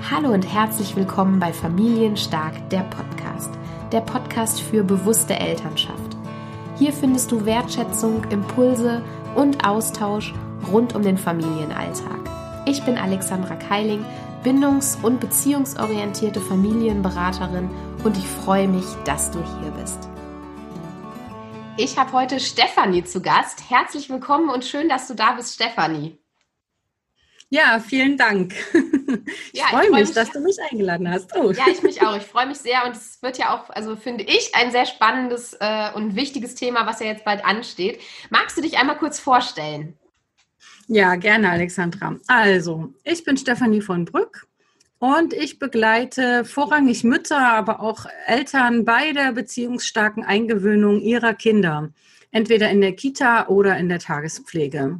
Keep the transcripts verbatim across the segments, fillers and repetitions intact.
Hallo und herzlich willkommen bei Familienstark, der Podcast. Der Podcast für bewusste Elternschaft. Hier findest du Wertschätzung, Impulse und Austausch rund um den Familienalltag. Ich bin Alexandra Keiling, bindungs- und beziehungsorientierte Familienberaterin und ich freue mich, dass du hier bist. Ich habe heute Stefanie zu Gast. Herzlich willkommen und schön, dass du da bist, Stefanie. Ja, vielen Dank. Ich Ja, freue ich freu mich, mich, dass du mich eingeladen hast. Oh. Ja, ich mich auch. Ich freue mich sehr und es wird ja auch, also finde ich, ein sehr spannendes äh, und wichtiges Thema, was ja jetzt bald ansteht. Magst du dich einmal kurz vorstellen? Ja, gerne, Alexandra. Also, ich bin Stefanie von Brück und ich begleite vorrangig Mütter, aber auch Eltern bei der beziehungsstarken Eingewöhnung ihrer Kinder, entweder in der Kita oder in der Tagespflege.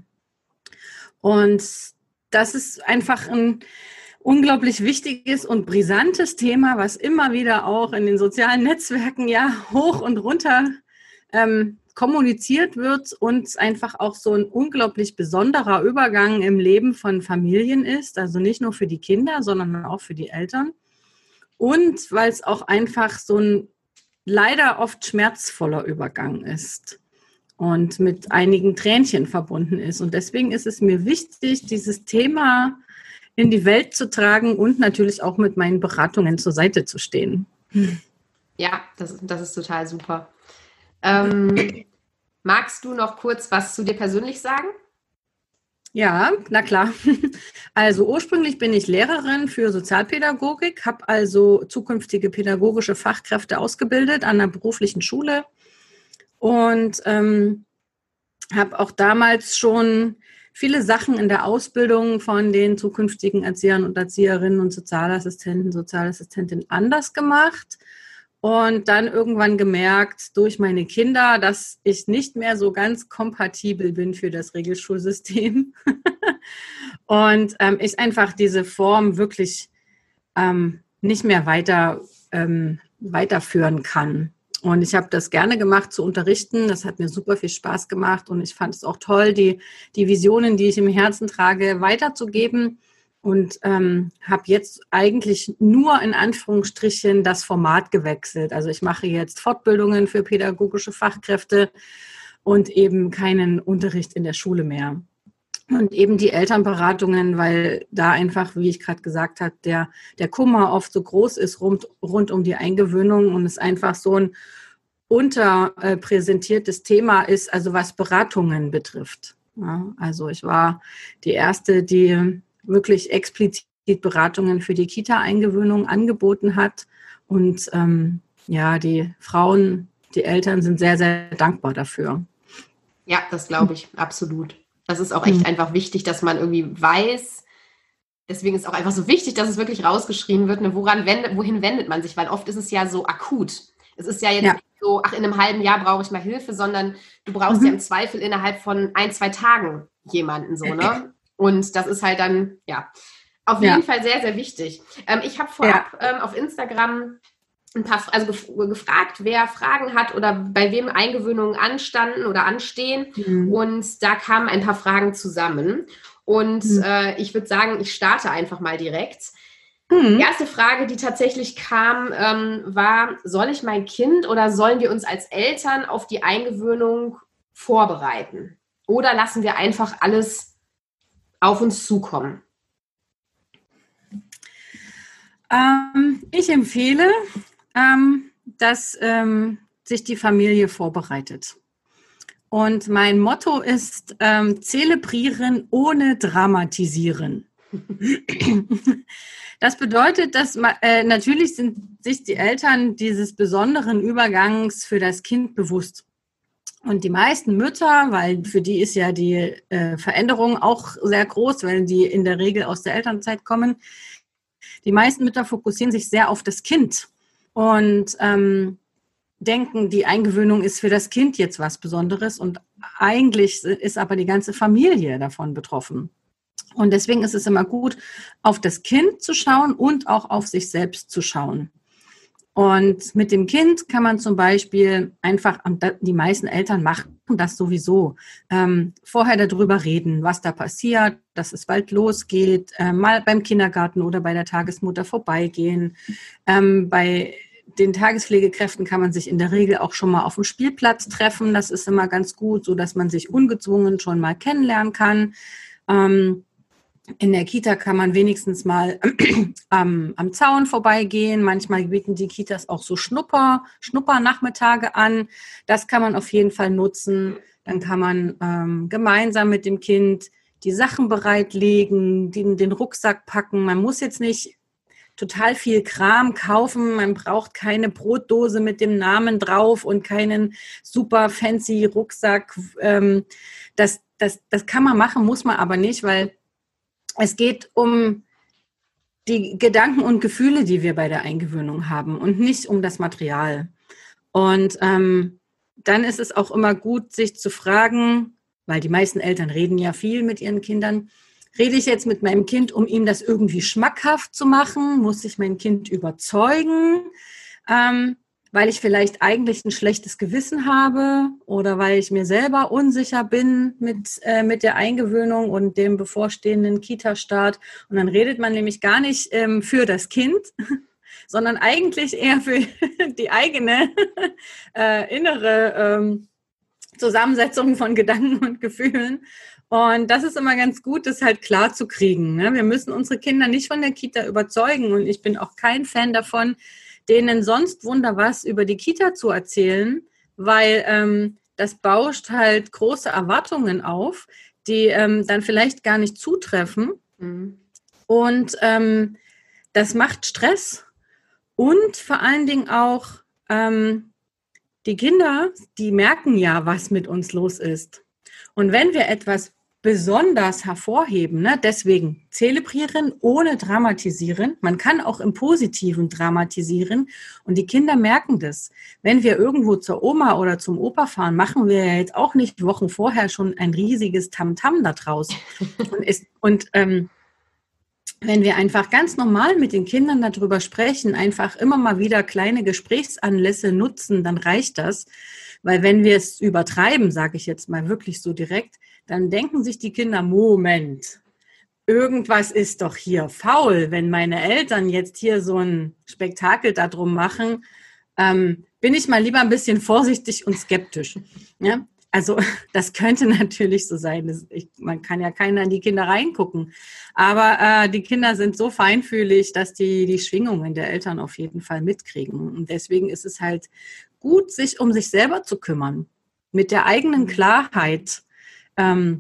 Und das ist einfach ein unglaublich wichtiges und brisantes Thema, was immer wieder auch in den sozialen Netzwerken ja hoch und runter ähm, kommuniziert wird und einfach auch so ein unglaublich besonderer Übergang im Leben von Familien ist, also nicht nur für die Kinder, sondern auch für die Eltern. Und weil es auch einfach so ein leider oft schmerzvoller Übergang ist und mit einigen Tränchen verbunden ist. Und deswegen ist es mir wichtig, dieses Thema in die Welt zu tragen und natürlich auch mit meinen Beratungen zur Seite zu stehen. Ja, das, das ist total super. Ähm, magst du noch kurz was zu dir persönlich sagen? Ja, na klar. Also ursprünglich bin ich Lehrerin für Sozialpädagogik, habe also zukünftige pädagogische Fachkräfte ausgebildet an einer beruflichen Schule und ähm, habe auch damals schon viele Sachen in der Ausbildung von den zukünftigen Erziehern und Erzieherinnen und Sozialassistenten, Sozialassistentinnen anders gemacht und dann irgendwann gemerkt durch meine Kinder, dass ich nicht mehr so ganz kompatibel bin für das Regelschulsystem und ähm, ich einfach diese Form wirklich ähm, nicht mehr weiter ähm, weiterführen kann. Und ich habe das gerne gemacht zu unterrichten. Das hat mir super viel Spaß gemacht und ich fand es auch toll, die, die Visionen, die ich im Herzen trage, weiterzugeben. Und ähm, habe jetzt eigentlich nur in Anführungsstrichen das Format gewechselt. Also ich mache jetzt Fortbildungen für pädagogische Fachkräfte und eben keinen Unterricht in der Schule mehr. Und eben die Elternberatungen, weil da einfach, wie ich gerade gesagt habe, der, der Kummer oft so groß ist rund, rund um die Eingewöhnung und es einfach so ein unterpräsentiertes Thema ist, also was Beratungen betrifft. Ja, also ich war die Erste, die wirklich explizit Beratungen für die Kita-Eingewöhnung angeboten hat. Und ähm, ja, die Frauen, die Eltern sind sehr, sehr dankbar dafür. Ja, das glaube ich, absolut. Das ist auch echt einfach wichtig, dass man irgendwie weiß, deswegen ist es auch einfach so wichtig, dass es wirklich rausgeschrieben wird, ne, woran wendet, wohin wendet man sich, weil oft ist es ja so akut. Es ist ja jetzt Ja. nicht so, ach, in einem halben Jahr brauche ich mal Hilfe, sondern du brauchst Mhm. ja im Zweifel innerhalb von ein, zwei Tagen jemanden so, ne? Und das ist halt dann, ja, auf Ja. jeden Fall sehr, sehr wichtig. Ähm, ich habe vorab ähm, auf Instagram ein paar, also gef- gefragt, wer Fragen hat oder bei wem Eingewöhnungen anstanden oder anstehen. Mhm. Und da kamen ein paar Fragen zusammen. Und Mhm. äh, ich würde sagen, ich starte einfach mal direkt. Mhm. Die erste Frage, die tatsächlich kam, ähm, war, soll ich mein Kind oder sollen wir uns als Eltern auf die Eingewöhnung vorbereiten? Oder lassen wir einfach alles auf uns zukommen? Ähm, ich empfehle, ähm, dass ähm, sich die Familie vorbereitet. Und mein Motto ist, ähm, zelebrieren ohne dramatisieren. Das bedeutet, dass äh, natürlich sind sich die Eltern dieses besonderen Übergangs für das Kind bewusst. Und die meisten Mütter, weil für die ist ja die äh, Veränderung auch sehr groß, weil die in der Regel aus der Elternzeit kommen, die meisten Mütter fokussieren sich sehr auf das Kind und ähm, denken, die Eingewöhnung ist für das Kind jetzt was Besonderes und eigentlich ist aber die ganze Familie davon betroffen. Und deswegen ist es immer gut, auf das Kind zu schauen und auch auf sich selbst zu schauen. Und mit dem Kind kann man zum Beispiel einfach, die meisten Eltern machen das sowieso, ähm, vorher darüber reden, was da passiert, dass es bald losgeht, äh, mal beim Kindergarten oder bei der Tagesmutter vorbeigehen. Ähm, bei den Tagespflegekräften kann man sich in der Regel auch schon mal auf dem Spielplatz treffen. Das ist immer ganz gut, so dass man sich ungezwungen schon mal kennenlernen kann. Ähm, In der Kita kann man wenigstens mal am, am Zaun vorbeigehen. Manchmal bieten die Kitas auch so Schnupper, Schnuppernachmittage an. Das kann man auf jeden Fall nutzen. Dann kann man ähm, gemeinsam mit dem Kind die Sachen bereitlegen, den, den Rucksack packen. Man muss jetzt nicht total viel Kram kaufen. Man braucht keine Brotdose mit dem Namen drauf und keinen super fancy Rucksack. Ähm, das, das, das kann man machen, muss man aber nicht, weil es geht um die Gedanken und Gefühle, die wir bei der Eingewöhnung haben und nicht um das Material. Und ähm, dann ist es auch immer gut, sich zu fragen, weil die meisten Eltern reden ja viel mit ihren Kindern, rede ich jetzt mit meinem Kind, um ihm das irgendwie schmackhaft zu machen? Muss ich mein Kind überzeugen? Ähm, weil ich vielleicht eigentlich ein schlechtes Gewissen habe oder weil ich mir selber unsicher bin mit, äh, mit der Eingewöhnung und dem bevorstehenden Kita-Start. Und dann redet man nämlich gar nicht ähm, für das Kind, sondern eigentlich eher für die eigene äh, innere ähm, Zusammensetzung von Gedanken und Gefühlen. Und das ist immer ganz gut, das halt klar zu kriegen. Ne? Wir müssen unsere Kinder nicht von der Kita überzeugen. Und ich bin auch kein Fan davon, denen sonst wunder was über die Kita zu erzählen, weil ähm, das bauscht halt große Erwartungen auf, die ähm, dann vielleicht gar nicht zutreffen. Mhm. Und ähm, das macht Stress und vor allen Dingen auch ähm, die Kinder, die merken ja, was mit uns los ist. Und wenn wir etwas besonders hervorheben, ne? Deswegen zelebrieren ohne dramatisieren. Man kann auch im Positiven dramatisieren und die Kinder merken das. Wenn wir irgendwo zur Oma oder zum Opa fahren, machen wir ja jetzt auch nicht Wochen vorher schon ein riesiges Tamtam da draus. und ist, und ähm, wenn wir einfach ganz normal mit den Kindern darüber sprechen, einfach immer mal wieder kleine Gesprächsanlässe nutzen, dann reicht das. Weil wenn wir es übertreiben, sage ich jetzt mal wirklich so direkt, dann denken sich die Kinder, Moment, irgendwas ist doch hier faul. Wenn meine Eltern jetzt hier so ein Spektakel darum machen, ähm, bin ich mal lieber ein bisschen vorsichtig und skeptisch. Ja? Also das könnte natürlich so sein. Das, ich, man kann ja keiner in die Kinder reingucken. Aber äh, die Kinder sind so feinfühlig, dass die die Schwingungen der Eltern auf jeden Fall mitkriegen. Und deswegen ist es halt gut, sich um sich selber zu kümmern. Mit der eigenen Klarheit. Ähm,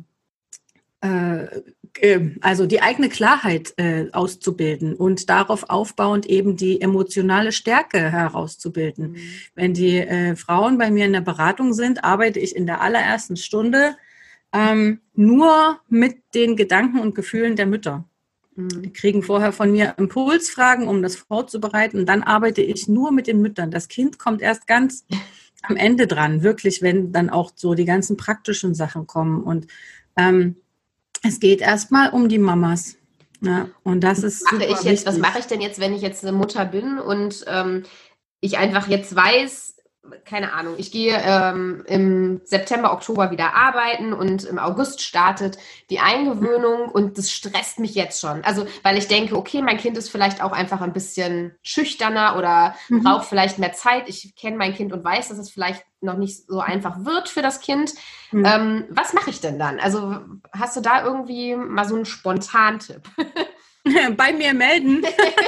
äh, also die eigene Klarheit äh, auszubilden und darauf aufbauend eben die emotionale Stärke herauszubilden. Mhm. Wenn die äh, Frauen bei mir in der Beratung sind, arbeite ich in der allerersten Stunde ähm, nur mit den Gedanken und Gefühlen der Mütter. Mhm. Die kriegen vorher von mir Impulsfragen, um das vorzubereiten. Und dann arbeite ich nur mit den Müttern. Das Kind kommt erst ganz am Ende dran, wirklich, wenn dann auch so die ganzen praktischen Sachen kommen. Und ähm, es geht erstmal um die Mamas. Ja, und das ist mache ich jetzt, wichtig. Was mache ich denn jetzt, wenn ich jetzt eine Mutter bin und ähm, ich einfach jetzt weiß, keine Ahnung, ich gehe ähm, im September, Oktober wieder arbeiten und im August startet die Eingewöhnung und das stresst mich jetzt schon. Also, weil ich denke, okay, mein Kind ist vielleicht auch einfach ein bisschen schüchterner oder mhm. braucht vielleicht mehr Zeit. Ich kenne mein Kind und weiß, dass es vielleicht noch nicht so einfach wird für das Kind. Mhm. Ähm, was mache ich denn dann? Also, hast du da irgendwie mal so einen Spontantipp? Bei mir melden.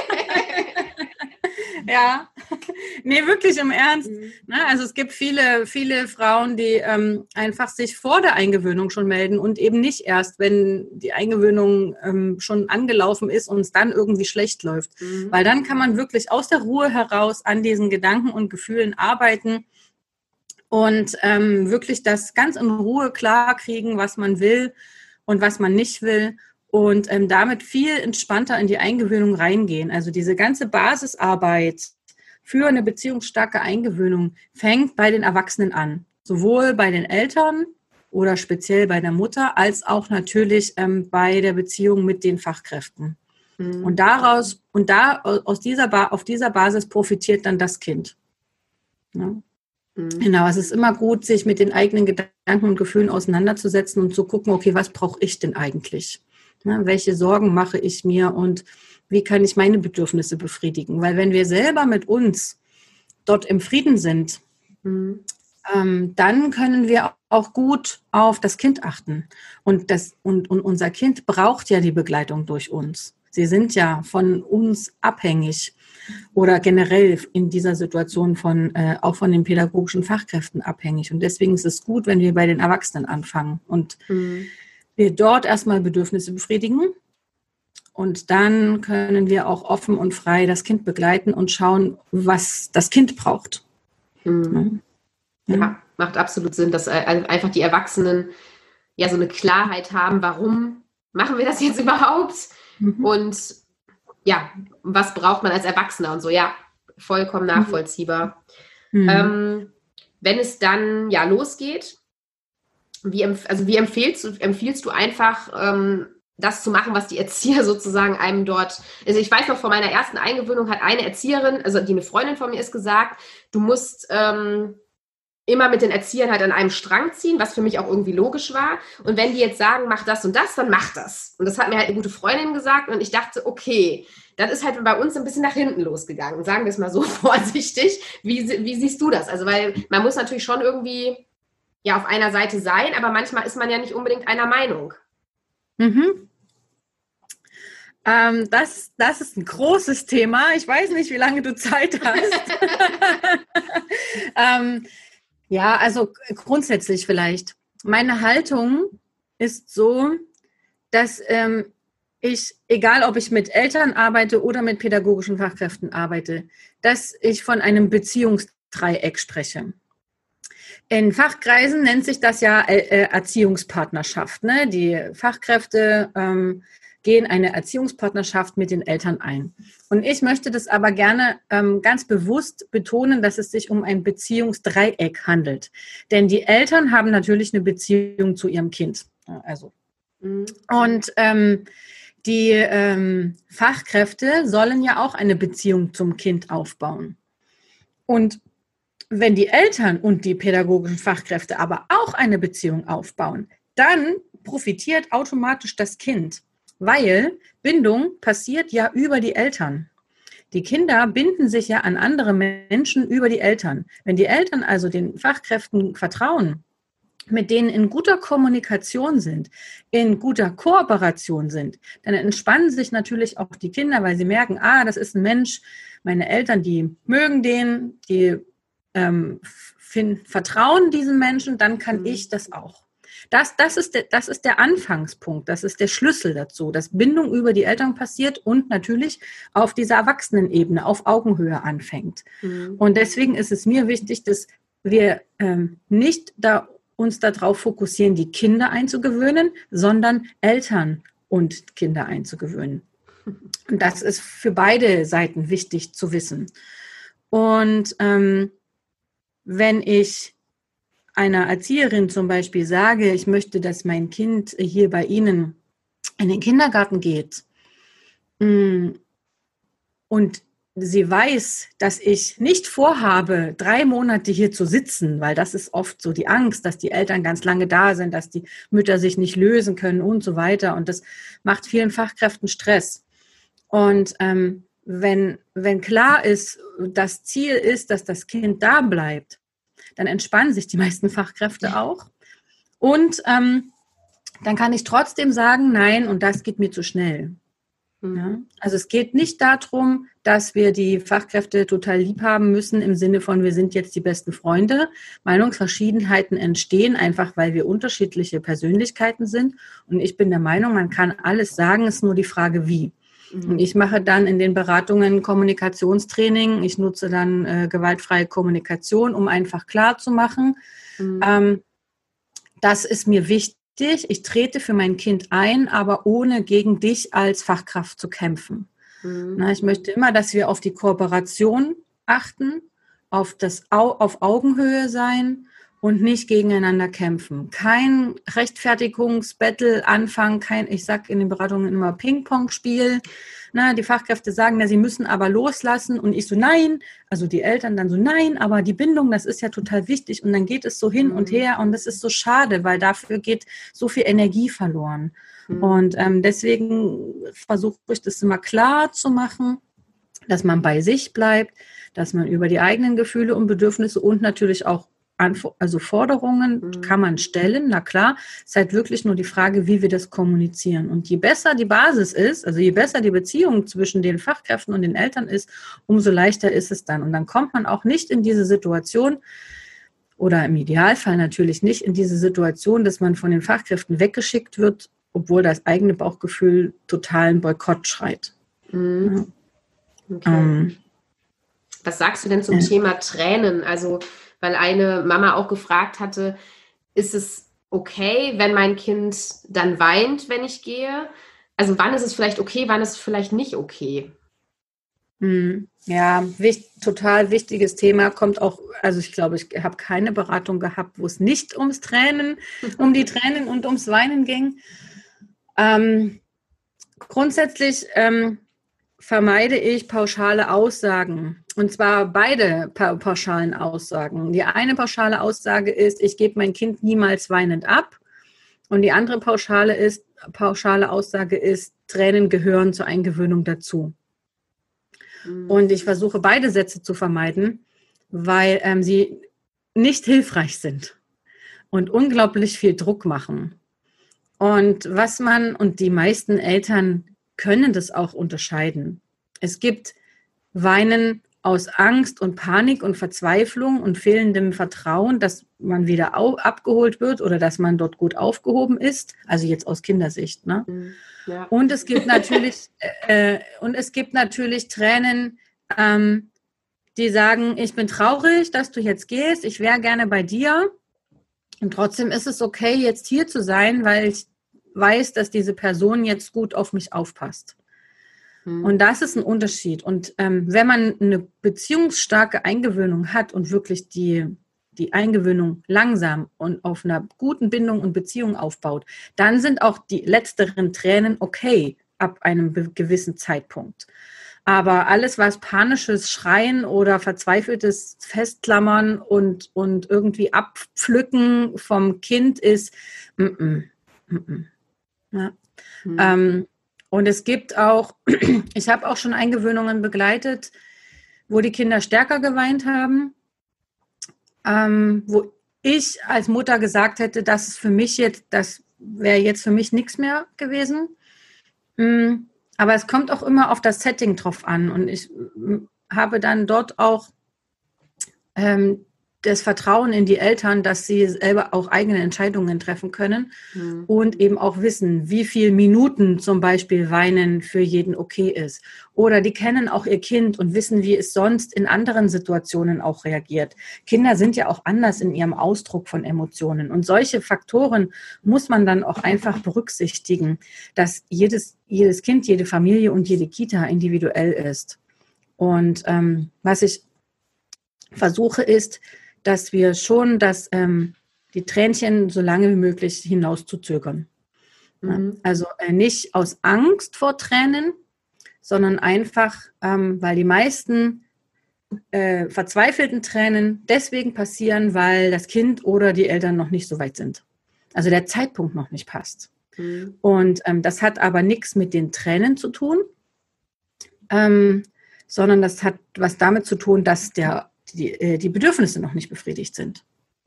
Ja, nee, wirklich im Ernst. Mhm. Also es gibt viele, viele Frauen, die ähm, einfach sich vor der Eingewöhnung schon melden und eben nicht erst, wenn die Eingewöhnung ähm, schon angelaufen ist und es dann irgendwie schlecht läuft. Mhm. Weil dann kann man wirklich aus der Ruhe heraus an diesen Gedanken und Gefühlen arbeiten und ähm, wirklich das ganz in Ruhe klar kriegen, was man will und was man nicht will. Und ähm, damit viel entspannter in die Eingewöhnung reingehen. Also diese ganze Basisarbeit für eine beziehungsstarke Eingewöhnung fängt bei den Erwachsenen an. Sowohl bei den Eltern oder speziell bei der Mutter, als auch natürlich ähm, bei der Beziehung mit den Fachkräften. Mhm. Und daraus, und da aus dieser ba- auf dieser Basis profitiert dann das Kind. Ja. Mhm. Genau, es ist immer gut, sich mit den eigenen Gedanken und Gefühlen auseinanderzusetzen und zu gucken, okay, was brauche ich denn eigentlich? Ja, welche Sorgen mache ich mir und wie kann ich meine Bedürfnisse befriedigen? Weil wenn wir selber mit uns dort im Frieden sind, mhm. ähm, dann können wir auch gut auf das Kind achten. Und, das, und, und unser Kind braucht ja die Begleitung durch uns. Sie sind ja von uns abhängig oder generell in dieser Situation von, äh, auch von den pädagogischen Fachkräften abhängig. Und deswegen ist es gut, wenn wir bei den Erwachsenen anfangen und mhm. wir dort erstmal Bedürfnisse befriedigen. Und dann können wir auch offen und frei das Kind begleiten und schauen, was das Kind braucht. Mhm. Ja. Ja, macht absolut Sinn, dass einfach die Erwachsenen ja so eine Klarheit haben, warum machen wir das jetzt überhaupt? Mhm. Und ja, was braucht man als Erwachsener und so, ja, vollkommen nachvollziehbar. Mhm. Ähm, wenn es dann ja losgeht, wie, also wie empfiehlst du, empfiehlst du einfach, ähm, das zu machen, was die Erzieher sozusagen einem dort, also ich weiß noch, vor meiner ersten Eingewöhnung hat eine Erzieherin, also die eine Freundin von mir ist, gesagt, du musst ähm, immer mit den Erziehern halt an einem Strang ziehen, was für mich auch irgendwie logisch war. Und wenn die jetzt sagen, mach das und das, dann mach das. Und das hat mir halt eine gute Freundin gesagt und ich dachte, okay, das ist halt bei uns ein bisschen nach hinten losgegangen, sagen wir es mal so vorsichtig. Wie, wie siehst du das? Also weil man muss natürlich schon irgendwie ja auf einer Seite sein, aber manchmal ist man ja nicht unbedingt einer Meinung. Mhm. Ähm, das, das ist ein großes Thema. Ich weiß nicht, wie lange du Zeit hast. ähm, ja, also grundsätzlich vielleicht. Meine Haltung ist so, dass ähm, ich, egal ob ich mit Eltern arbeite oder mit pädagogischen Fachkräften arbeite, dass ich von einem Beziehungsdreieck spreche. In Fachkreisen nennt sich das ja äh, Erziehungspartnerschaft. Ne? Die Fachkräfte ähm, gehen eine Erziehungspartnerschaft mit den Eltern ein. Und ich möchte das aber gerne ähm, ganz bewusst betonen, dass es sich um ein Beziehungsdreieck handelt. Denn die Eltern haben natürlich eine Beziehung zu ihrem Kind. Also. Mhm. Und ähm, die ähm, Fachkräfte sollen ja auch eine Beziehung zum Kind aufbauen. Und wenn die Eltern und die pädagogischen Fachkräfte aber auch eine Beziehung aufbauen, dann profitiert automatisch das Kind, weil Bindung passiert ja über die Eltern. Die Kinder binden sich ja an andere Menschen über die Eltern. Wenn die Eltern also den Fachkräften vertrauen, mit denen in guter Kommunikation sind, in guter Kooperation sind, dann entspannen sich natürlich auch die Kinder, weil sie merken, ah, das ist ein Mensch, meine Eltern, die mögen den, die ähm, find, vertrauen diesen Menschen, dann kann mhm. ich das auch. Das, das, ist der, das ist der Anfangspunkt, das ist der Schlüssel dazu, dass Bindung über die Eltern passiert und natürlich auf dieser Erwachsenenebene, auf Augenhöhe anfängt. Mhm. Und deswegen ist es mir wichtig, dass wir ähm, nicht da uns darauf fokussieren, die Kinder einzugewöhnen, sondern Eltern und Kinder einzugewöhnen. Und das ist für beide Seiten wichtig zu wissen. Und ähm, wenn ich einer Erzieherin zum Beispiel sage, ich möchte, dass mein Kind hier bei Ihnen in den Kindergarten geht und sie weiß, dass ich nicht vorhabe, drei Monate hier zu sitzen, weil das ist oft so die Angst, dass die Eltern ganz lange da sind, dass die Mütter sich nicht lösen können und so weiter. Und das macht vielen Fachkräften Stress. Und ähm, wenn, wenn klar ist, das Ziel ist, dass das Kind da bleibt, dann entspannen sich die meisten Fachkräfte auch. Und ähm, dann kann ich trotzdem sagen, nein, und das geht mir zu schnell. Ja? Also es geht nicht darum, dass wir die Fachkräfte total lieb haben müssen, im Sinne von, wir sind jetzt die besten Freunde. Meinungsverschiedenheiten entstehen einfach, weil wir unterschiedliche Persönlichkeiten sind. Und ich bin der Meinung, man kann alles sagen, ist nur die Frage, wie. Und ich mache dann in den Beratungen Kommunikationstraining. Ich nutze dann äh, gewaltfreie Kommunikation, um einfach klar zu machen, mhm. ähm, das ist mir wichtig. Ich trete für mein Kind ein, aber ohne gegen dich als Fachkraft zu kämpfen. Mhm. Na, ich möchte immer, dass wir auf die Kooperation achten, auf das Au- auf Augenhöhe sein und nicht gegeneinander kämpfen. Kein Rechtfertigungsbattle anfangen, kein, ich sage in den Beratungen immer Ping-Pong-Spiel. Na, die Fachkräfte sagen, na, sie müssen aber loslassen und ich so, nein, also die Eltern dann so, nein, aber die Bindung, das ist ja total wichtig und dann geht es so hin mhm. und her und das ist so schade, weil dafür geht so viel Energie verloren. Mhm. Und ähm, deswegen versuche ich das immer klar zu machen, dass man bei sich bleibt, dass man über die eigenen Gefühle und Bedürfnisse und natürlich auch also Forderungen mhm. kann man stellen, na klar, es ist halt wirklich nur die Frage, wie wir das kommunizieren. Und je besser die Basis ist, also je besser die Beziehung zwischen den Fachkräften und den Eltern ist, umso leichter ist es dann. Und dann kommt man auch nicht in diese Situation, oder im Idealfall natürlich nicht in diese Situation, dass man von den Fachkräften weggeschickt wird, obwohl das eigene Bauchgefühl totalen Boykott schreit. Mhm. Ja. Okay. Ähm, Was sagst du denn zum äh, Thema Tränen? Also weil eine Mama auch gefragt hatte, ist es okay, wenn mein Kind dann weint, wenn ich gehe? Also wann ist es vielleicht okay, wann ist es vielleicht nicht okay? Ja, wichtig, total wichtiges Thema, kommt auch, also ich glaube, ich habe keine Beratung gehabt, wo es nicht ums Tränen, um die Tränen und ums Weinen ging. Ähm, grundsätzlich ähm, vermeide ich pauschale Aussagen. Und zwar beide pa- pauschalen Aussagen. Die eine pauschale Aussage ist, ich gebe mein Kind niemals weinend ab. Und die andere pauschale, ist, pauschale Aussage ist, Tränen gehören zur Eingewöhnung dazu. Mhm. Und ich versuche beide Sätze zu vermeiden, weil ähm, sie nicht hilfreich sind und unglaublich viel Druck machen. Und was man, und die meisten Eltern können das auch unterscheiden. Es gibt Weinen aus Angst und Panik und Verzweiflung und fehlendem Vertrauen, dass man wieder au- abgeholt wird oder dass man dort gut aufgehoben ist. Also jetzt aus Kindersicht, ne? Ja. Und es gibt natürlich äh, und es gibt natürlich Tränen, ähm, die sagen, ich bin traurig, dass du jetzt gehst, ich wäre gerne bei dir. Und trotzdem ist es okay, jetzt hier zu sein, weil ich weiß, dass diese Person jetzt gut auf mich aufpasst. Und das ist ein Unterschied. Und ähm, wenn man eine beziehungsstarke Eingewöhnung hat und wirklich die, die Eingewöhnung langsam und auf einer guten Bindung und Beziehung aufbaut, dann sind auch die letzteren Tränen okay ab einem be- gewissen Zeitpunkt. Aber alles, was panisches Schreien oder verzweifeltes Festklammern und, und irgendwie Abpflücken vom Kind ist, m-m, m-m. Ja. Mhm. Ähm, Und es gibt auch, ich habe auch schon Eingewöhnungen begleitet, wo die Kinder stärker geweint haben, ähm, wo ich als Mutter gesagt hätte, das ist für mich jetzt, das wäre jetzt für mich nichts mehr gewesen. Aber es kommt auch immer auf das Setting drauf an. Und ich habe dann dort auch ähm, das Vertrauen in die Eltern, dass sie selber auch eigene Entscheidungen treffen können mhm. und eben auch wissen, wie viele Minuten zum Beispiel Weinen für jeden okay ist. Oder die kennen auch ihr Kind und wissen, wie es sonst in anderen Situationen auch reagiert. Kinder sind ja auch anders in ihrem Ausdruck von Emotionen. Und solche Faktoren muss man dann auch einfach berücksichtigen, dass jedes, jedes Kind, jede Familie und jede Kita individuell ist. Und ähm, was ich versuche ist, dass wir schon das, ähm, die Tränchen so lange wie möglich hinaus zu zögern. Mhm. Ja, also äh, nicht aus Angst vor Tränen, sondern einfach, ähm, weil die meisten äh, verzweifelten Tränen deswegen passieren, weil das Kind oder die Eltern noch nicht so weit sind. Also der Zeitpunkt noch nicht passt. Mhm. Und ähm, das hat aber nichts mit den Tränen zu tun, ähm, sondern das hat was damit zu tun, dass der Die, die Bedürfnisse noch nicht befriedigt sind.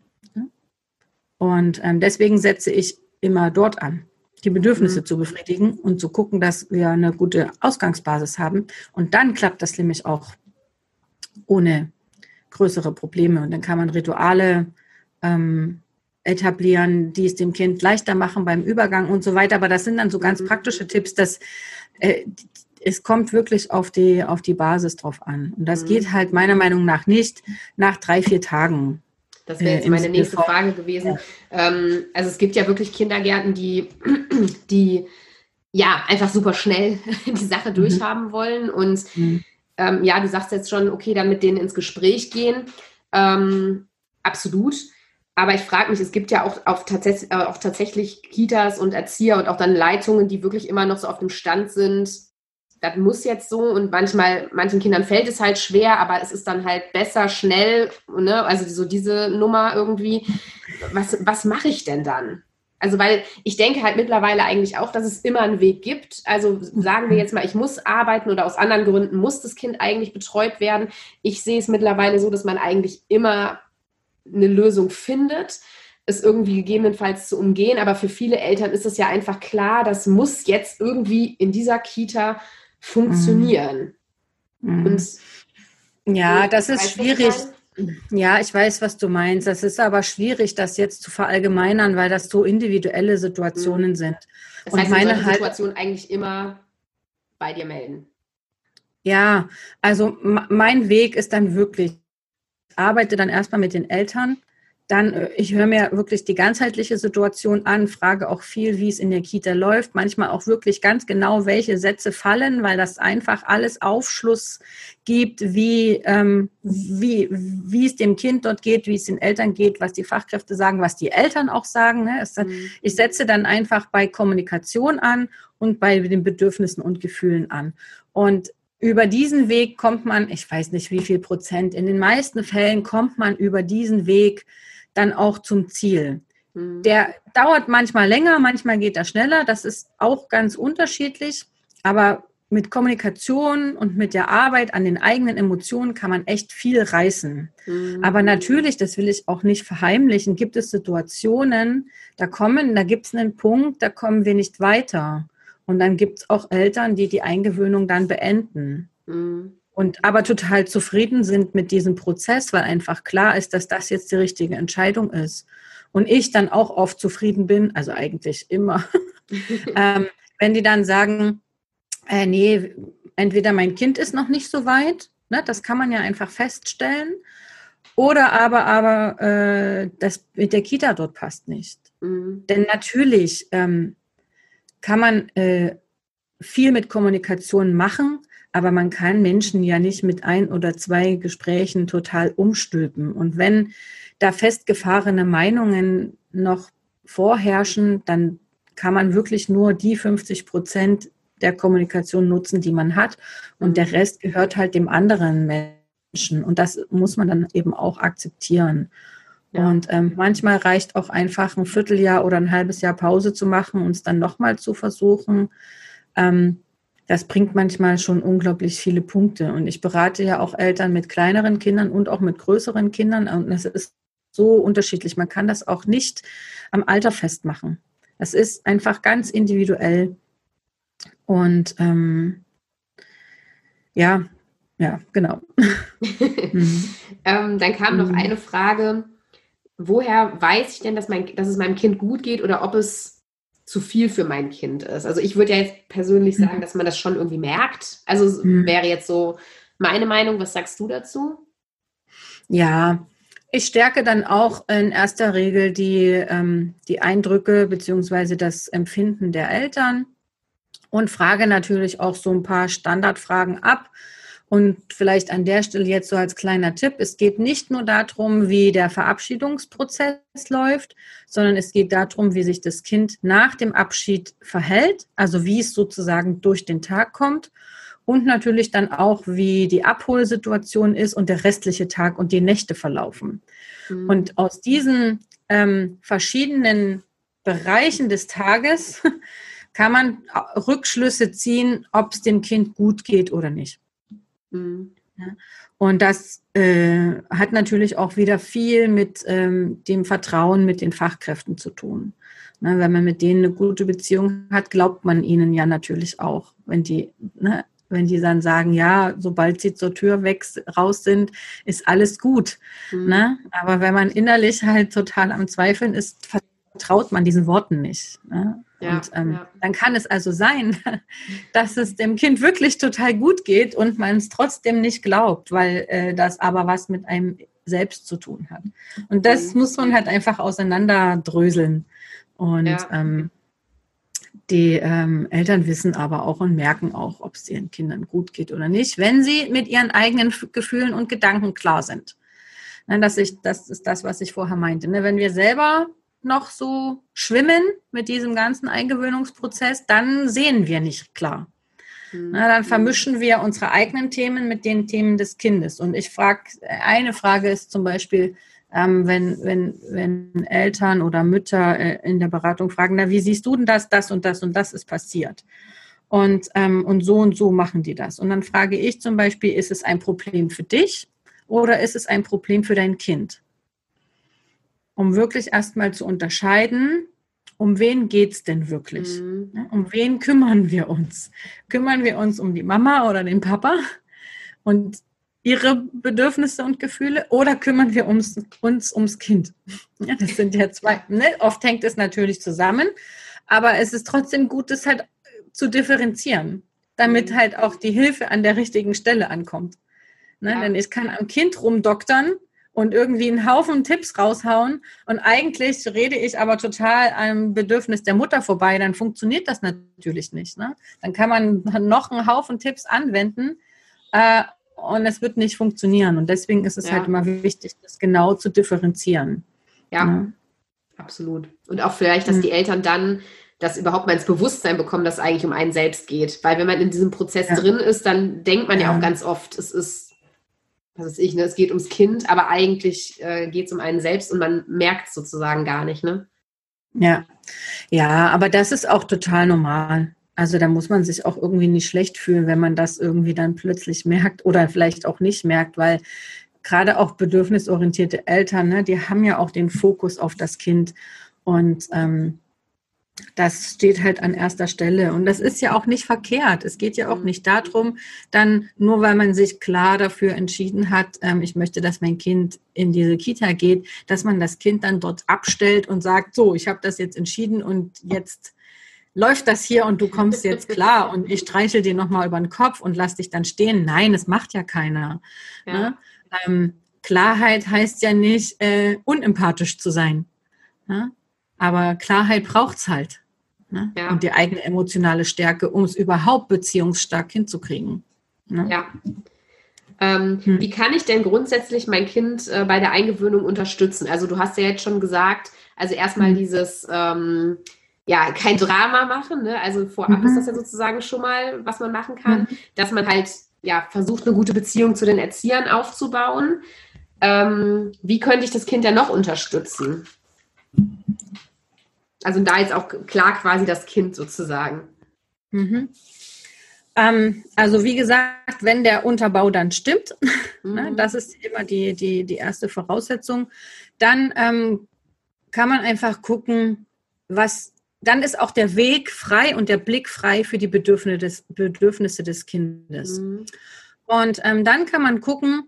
Und ähm, deswegen setze ich immer dort an, die Bedürfnisse mhm. zu befriedigen und zu gucken, dass wir eine gute Ausgangsbasis haben. Und dann klappt das nämlich auch ohne größere Probleme. Und dann kann man Rituale ähm, etablieren, die es dem Kind leichter machen beim Übergang und so weiter. Aber das sind dann so ganz mhm. praktische Tipps, dass äh, es kommt wirklich auf die, auf die Basis drauf an. Und das mhm. geht halt meiner Meinung nach nicht nach drei, vier Tagen. Das wäre jetzt äh, meine nächste Fall. Frage gewesen. Ja. Ähm, also es gibt ja wirklich Kindergärten, die, die ja einfach super schnell die Sache mhm. durchhaben wollen. Und mhm. ähm, ja, du sagst jetzt schon, okay, dann mit denen ins Gespräch gehen. Ähm, absolut. Aber ich frage mich, es gibt ja auch, auch, tats- äh, auch tatsächlich Kitas und Erzieher und auch dann Leitungen, die wirklich immer noch so auf dem Stand sind, das muss jetzt so, und manchmal, manchen Kindern fällt es halt schwer, aber es ist dann halt besser, schnell, ne? Also so diese Nummer irgendwie. Was, was mache ich denn dann? Also weil ich denke halt mittlerweile eigentlich auch, dass es immer einen Weg gibt. Also sagen wir jetzt mal, ich muss arbeiten oder aus anderen Gründen muss das Kind eigentlich betreut werden. Ich sehe es mittlerweile so, dass man eigentlich immer eine Lösung findet, es irgendwie gegebenenfalls zu umgehen. Aber für viele Eltern ist es ja einfach klar, das muss jetzt irgendwie in dieser Kita funktionieren. Mhm. Und ja, das ist weißt, schwierig. Ja, ich weiß, was du meinst. Das ist aber schwierig, das jetzt zu verallgemeinern, weil das so individuelle Situationen mhm. sind. Das heißt, und meine in solchen Situationen eigentlich immer bei dir melden. Ja, also m- mein Weg ist dann wirklich, ich arbeite dann erstmal mit den Eltern, dann, ich höre mir wirklich die ganzheitliche Situation an, frage auch viel, wie es in der Kita läuft, manchmal auch wirklich ganz genau, welche Sätze fallen, weil das einfach alles Aufschluss gibt, wie, ähm, wie, wie es dem Kind dort geht, wie es den Eltern geht, was die Fachkräfte sagen, was die Eltern auch sagen. Ne? Es, mhm. Ich setze dann einfach bei Kommunikation an und bei den Bedürfnissen und Gefühlen an. Und über diesen Weg kommt man, ich weiß nicht wie viel Prozent, in den meisten Fällen kommt man über diesen Weg dann auch zum Ziel. Mhm. Der dauert manchmal länger, manchmal geht er schneller, das ist auch ganz unterschiedlich, aber mit Kommunikation und mit der Arbeit an den eigenen Emotionen kann man echt viel reißen. Mhm. Aber natürlich, das will ich auch nicht verheimlichen, gibt es Situationen, da kommen, da gibt es einen Punkt, da kommen wir nicht weiter. Und dann gibt es auch Eltern, die die Eingewöhnung dann beenden. Mhm. Und aber total zufrieden sind mit diesem Prozess, weil einfach klar ist, dass das jetzt die richtige Entscheidung ist. Und ich dann auch oft zufrieden bin, also eigentlich immer, ähm, wenn die dann sagen, äh, nee, entweder mein Kind ist noch nicht so weit, ne, das kann man ja einfach feststellen, oder aber, aber äh, das mit der Kita dort passt nicht. Mhm. Denn natürlich ähm, kann man äh, viel mit Kommunikation machen, aber man kann Menschen ja nicht mit ein oder zwei Gesprächen total umstülpen. Und wenn da festgefahrene Meinungen noch vorherrschen, dann kann man wirklich nur die fünfzig Prozent der Kommunikation nutzen, die man hat. Und mhm. der Rest gehört halt dem anderen Menschen. Und das muss man dann eben auch akzeptieren. Ja. Und ähm, manchmal reicht auch einfach ein Vierteljahr oder ein halbes Jahr Pause zu machen und es dann nochmal zu versuchen. Ähm, das bringt manchmal schon unglaublich viele Punkte. Und ich berate ja auch Eltern mit kleineren Kindern und auch mit größeren Kindern. Und das ist so unterschiedlich. Man kann das auch nicht am Alter festmachen. Das ist einfach ganz individuell. Und ähm, ja, ja, genau. mhm. ähm, dann kam noch eine Frage. Woher weiß ich denn, dass, mein, dass es meinem Kind gut geht oder ob es zu viel für mein Kind ist? Also ich würde ja jetzt persönlich sagen, dass man das schon irgendwie merkt. Also mhm. wäre jetzt so meine Meinung. Was sagst du dazu? Ja, ich stärke dann auch in erster Regel die, ähm, die Eindrücke bzw. das Empfinden der Eltern und frage natürlich auch so ein paar Standardfragen ab. Und vielleicht an der Stelle jetzt so als kleiner Tipp, es geht nicht nur darum, wie der Verabschiedungsprozess läuft, sondern es geht darum, wie sich das Kind nach dem Abschied verhält, also wie es sozusagen durch den Tag kommt und natürlich dann auch, wie die Abholsituation ist und der restliche Tag und die Nächte verlaufen. Mhm. Und aus diesen ähm, verschiedenen Bereichen des Tages kann man Rückschlüsse ziehen, ob es dem Kind gut geht oder nicht. Ja. Und das äh, hat natürlich auch wieder viel mit ähm, dem Vertrauen mit den Fachkräften zu tun. Ne, wenn man mit denen eine gute Beziehung hat, glaubt man ihnen ja natürlich auch, wenn die, ne, wenn die dann sagen, ja, sobald sie zur Tür weg raus sind, ist alles gut. Mhm. Ne? Aber wenn man innerlich halt total am Zweifeln ist, vertraut man diesen Worten nicht. Ne? Ja, und ähm, ja. dann kann es also sein, dass es dem Kind wirklich total gut geht und man es trotzdem nicht glaubt, weil äh, das aber was mit einem selbst zu tun hat. Und das mhm. muss man halt einfach auseinanderdröseln. Und ja. ähm, die ähm, Eltern wissen aber auch und merken auch, ob es ihren Kindern gut geht oder nicht, wenn sie mit ihren eigenen Gefühlen und Gedanken klar sind. Ne, dass ich, das ist das, was ich vorher meinte. Ne, wenn wir selber noch so schwimmen mit diesem ganzen Eingewöhnungsprozess, dann sehen wir nicht klar. Mhm. Ne, dann vermischen wir unsere eigenen Themen mit den Themen des Kindes. Und ich frage, eine Frage ist zum Beispiel, ähm, wenn, wenn, wenn Eltern oder Mütter äh, in der Beratung fragen, na, wie siehst du denn das, das und das und das ist passiert? Und, ähm, und so und so machen die das. Und dann frage ich zum Beispiel, ist es ein Problem für dich oder ist es ein Problem für dein Kind? Um wirklich erstmal zu unterscheiden, um wen geht es denn wirklich? Mhm. Um wen kümmern wir uns? Kümmern wir uns um die Mama oder den Papa und ihre Bedürfnisse und Gefühle oder kümmern wir uns, uns ums Kind? Ja, das sind ja zwei. Ne? Oft hängt es natürlich zusammen, aber es ist trotzdem gut, das halt zu differenzieren, damit mhm. halt auch die Hilfe an der richtigen Stelle ankommt. Ne? Ja. Denn ich kann am Kind rumdoktern und irgendwie einen Haufen Tipps raushauen und eigentlich rede ich aber total am Bedürfnis der Mutter vorbei, dann funktioniert das natürlich nicht. Ne? Dann kann man noch einen Haufen Tipps anwenden äh, und es wird nicht funktionieren. Und deswegen ist es ja. halt immer wichtig, das genau zu differenzieren. Ja, ne? Absolut. Und auch vielleicht, dass mhm. die Eltern dann das überhaupt mal ins Bewusstsein bekommen, dass es eigentlich um einen selbst geht. Weil wenn man in diesem Prozess ja. drin ist, dann denkt man ja. ja auch ganz oft, es ist, was weiß ich, ne, es geht ums Kind, aber eigentlich äh, geht es um einen selbst und man merkt es sozusagen gar nicht, ne? Ja, ja, aber das ist auch total normal. Also da muss man sich auch irgendwie nicht schlecht fühlen, wenn man das irgendwie dann plötzlich merkt oder vielleicht auch nicht merkt, weil gerade auch bedürfnisorientierte Eltern, ne, die haben ja auch den Fokus auf das Kind und ähm, das steht halt an erster Stelle. Und das ist ja auch nicht verkehrt. Es geht ja auch nicht darum, dann nur weil man sich klar dafür entschieden hat, ähm, ich möchte, dass mein Kind in diese Kita geht, dass man das Kind dann dort abstellt und sagt, so, ich habe das jetzt entschieden und jetzt läuft das hier und du kommst jetzt klar und ich streichel dir nochmal über den Kopf und lass dich dann stehen. Nein, das macht ja keiner. Ja. Ne? Ähm, Klarheit heißt ja nicht, äh, unempathisch zu sein. Ne? Aber Klarheit braucht es halt. Ne? Ja. Und die eigene emotionale Stärke, um es überhaupt beziehungsstark hinzukriegen. Ne? Ja. Ähm, hm. Wie kann ich denn grundsätzlich mein Kind äh, bei der Eingewöhnung unterstützen? Also du hast ja jetzt schon gesagt, also erstmal hm. dieses, ähm, ja, kein Drama machen. Ne? Also vorab mhm. ist das ja sozusagen schon mal, was man machen kann, mhm. dass man halt ja versucht, eine gute Beziehung zu den Erziehern aufzubauen. Ähm, wie könnte ich das Kind denn noch unterstützen? Also da jetzt auch klar quasi das Kind sozusagen. Mhm. Ähm, also wie gesagt, wenn der Unterbau dann stimmt, mhm. ne, das ist immer die, die, die erste Voraussetzung, dann ähm, kann man einfach gucken, was, dann ist auch der Weg frei und der Blick frei für die Bedürfnisse des, Bedürfnisse des Kindes. Mhm. Und ähm, dann kann man gucken,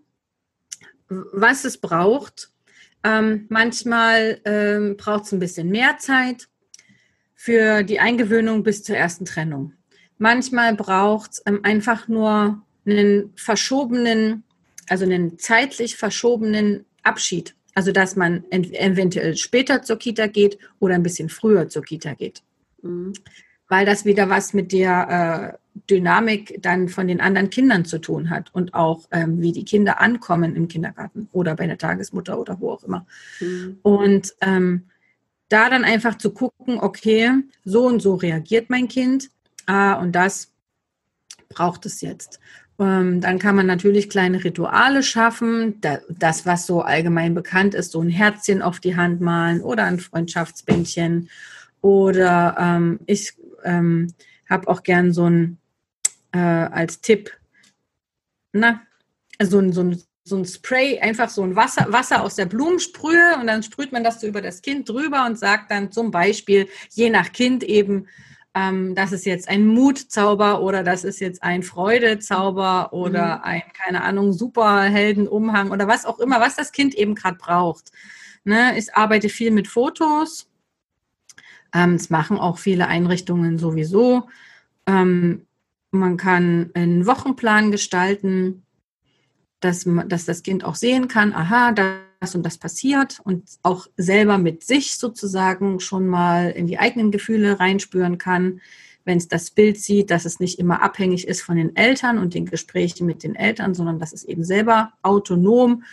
was es braucht. Ähm, manchmal ähm, braucht es ein bisschen mehr Zeit für die Eingewöhnung bis zur ersten Trennung. Manchmal braucht es ähm, einfach nur einen verschobenen, also einen zeitlich verschobenen Abschied. Also dass man ent- eventuell später zur Kita geht oder ein bisschen früher zur Kita geht. Mhm. Weil das wieder was mit der äh, Dynamik dann von den anderen Kindern zu tun hat und auch ähm, wie die Kinder ankommen im Kindergarten oder bei der Tagesmutter oder wo auch immer. Mhm. Und ähm, da dann einfach zu gucken, okay, so und so reagiert mein Kind ah, und das braucht es jetzt. Ähm, dann kann man natürlich kleine Rituale schaffen, da, das, was so allgemein bekannt ist, so ein Herzchen auf die Hand malen oder ein Freundschaftsbändchen oder ähm, ich ähm, habe auch gern so ein äh, als Tipp, na, so ein, so ein so ein Spray, einfach so ein Wasser, Wasser aus der Blumensprühe und dann sprüht man das so über das Kind drüber und sagt dann zum Beispiel, je nach Kind eben, ähm, das ist jetzt ein Mutzauber oder das ist jetzt ein Freudezauber oder mhm. ein, keine Ahnung, Superheldenumhang oder was auch immer, was das Kind eben gerade braucht. Ne? Ich arbeite viel mit Fotos. Ähm, das machen auch viele Einrichtungen sowieso. Ähm, man kann einen Wochenplan gestalten, dass, dass das Kind auch sehen kann, aha, das und das passiert und auch selber mit sich sozusagen schon mal in die eigenen Gefühle reinspüren kann, wenn es das Bild sieht, dass es nicht immer abhängig ist von den Eltern und den Gesprächen mit den Eltern, sondern dass es eben selber autonom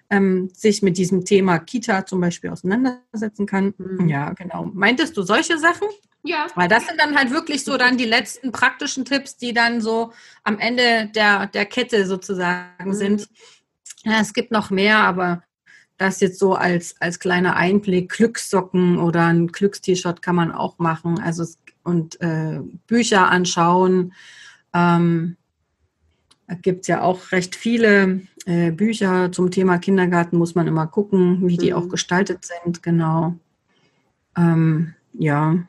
ähm, sich mit diesem Thema Kita zum Beispiel auseinandersetzen kann. Mhm. Ja, genau. Meintest du solche Sachen? Ja. Weil das sind dann halt wirklich so dann die letzten praktischen Tipps, die dann so am Ende der, der Kette sozusagen mhm. sind. Ja, es gibt noch mehr, aber das jetzt so als, als kleiner Einblick. Glückssocken oder ein Glückst-T-Shirt kann man auch machen. Also es, und äh, Bücher anschauen. Ähm, da gibt es ja auch recht viele äh, Bücher zum Thema Kindergarten, muss man immer gucken, wie die mhm. auch gestaltet sind. Genau. Ähm, ja.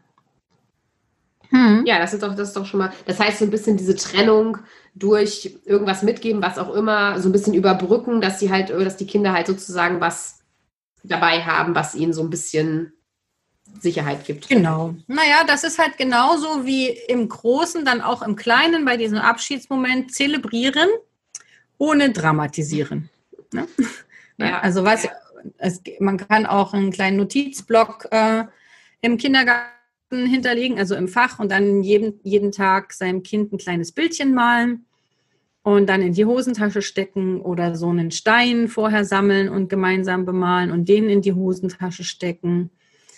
Hm. Ja, das ist doch, das ist doch schon mal, das heißt so ein bisschen diese Trennung durch irgendwas mitgeben, was auch immer, so ein bisschen überbrücken, dass die halt, dass die Kinder halt sozusagen was dabei haben, was ihnen so ein bisschen Sicherheit gibt. Genau. Naja, das ist halt genauso wie im Großen, dann auch im Kleinen bei diesem Abschiedsmoment zelebrieren, ohne dramatisieren. Ne? Ja, also was, ja. es, man kann auch einen kleinen Notizblock äh, im Kindergarten hinterlegen, also im Fach und dann jeden, jeden Tag seinem Kind ein kleines Bildchen malen und dann in die Hosentasche stecken oder so einen Stein vorher sammeln und gemeinsam bemalen und den in die Hosentasche stecken.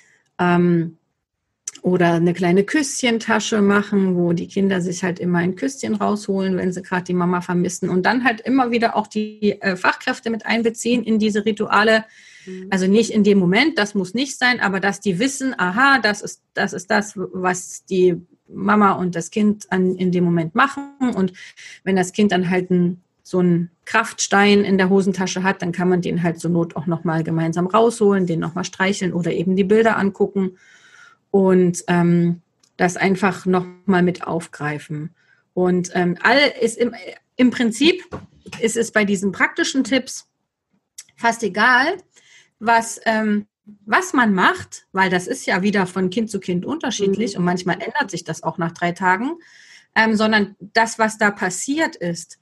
Ähm, oder eine kleine Küsschentasche machen, wo die Kinder sich halt immer ein Küsschen rausholen, wenn sie gerade die Mama vermissen und dann halt immer wieder auch die äh, Fachkräfte mit einbeziehen in diese Rituale. Also nicht in dem Moment, das muss nicht sein, aber dass die wissen, aha, das ist das, ist das was die Mama und das Kind an, in dem Moment machen. Und wenn das Kind dann halt ein, so einen Kraftstein in der Hosentasche hat, dann kann man den halt zur Not auch nochmal gemeinsam rausholen, den nochmal streicheln oder eben die Bilder angucken und ähm, das einfach nochmal mit aufgreifen. Und ähm, all ist im, im Prinzip ist es bei diesen praktischen Tipps fast egal, was, ähm, was man macht, weil das ist ja wieder von Kind zu Kind unterschiedlich mhm. und manchmal ändert sich das auch nach drei Tagen, ähm, sondern das, was da passiert ist,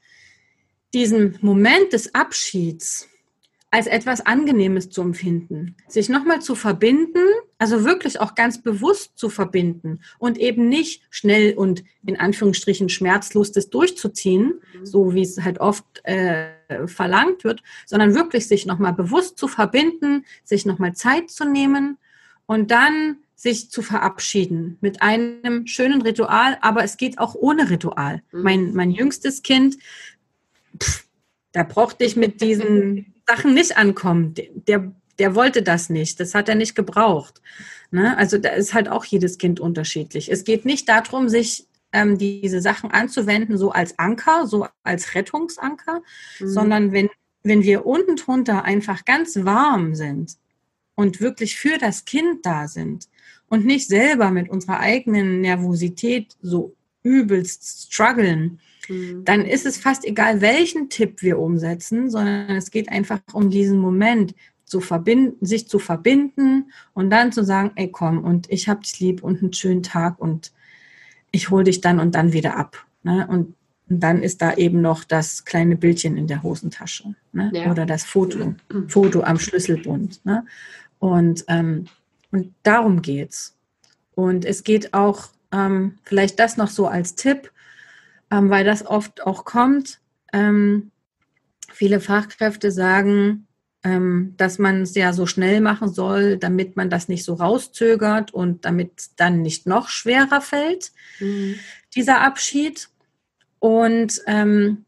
diesen Moment des Abschieds als etwas Angenehmes zu empfinden, sich nochmal zu verbinden, also wirklich auch ganz bewusst zu verbinden und eben nicht schnell und in Anführungsstrichen schmerzlos das durchzuziehen, mhm. so wie es halt oft äh, verlangt wird, sondern wirklich sich nochmal bewusst zu verbinden, sich nochmal Zeit zu nehmen und dann sich zu verabschieden mit einem schönen Ritual, aber es geht auch ohne Ritual. Mhm. Mein, mein jüngstes Kind, pff, da brauchte ich mit diesen Sachen nicht ankommen. Der, der wollte das nicht. Das hat er nicht gebraucht. Ne? Also da ist halt auch jedes Kind unterschiedlich. Es geht nicht darum, sich ähm, diese Sachen anzuwenden, so als Anker, so als Rettungsanker, mhm. sondern wenn, wenn wir unten drunter einfach ganz warm sind und wirklich für das Kind da sind und nicht selber mit unserer eigenen Nervosität so übelst strugglen, dann ist es fast egal, welchen Tipp wir umsetzen, sondern es geht einfach um diesen Moment, zu verbinden, sich zu verbinden und dann zu sagen, ey komm, und ich hab dich lieb und einen schönen Tag und ich hole dich dann und dann wieder ab. Ne? Und dann ist da eben noch das kleine Bildchen in der Hosentasche, ne? Ja. Oder das Foto, Foto am Schlüsselbund. Ne? Und, ähm, und darum geht's. Und es geht auch, ähm, vielleicht das noch so als Tipp, Ähm, weil das oft auch kommt. Ähm, viele Fachkräfte sagen, ähm, dass man es ja so schnell machen soll, damit man das nicht so rauszögert und damit es dann nicht noch schwerer fällt, mhm. dieser Abschied. Und ähm,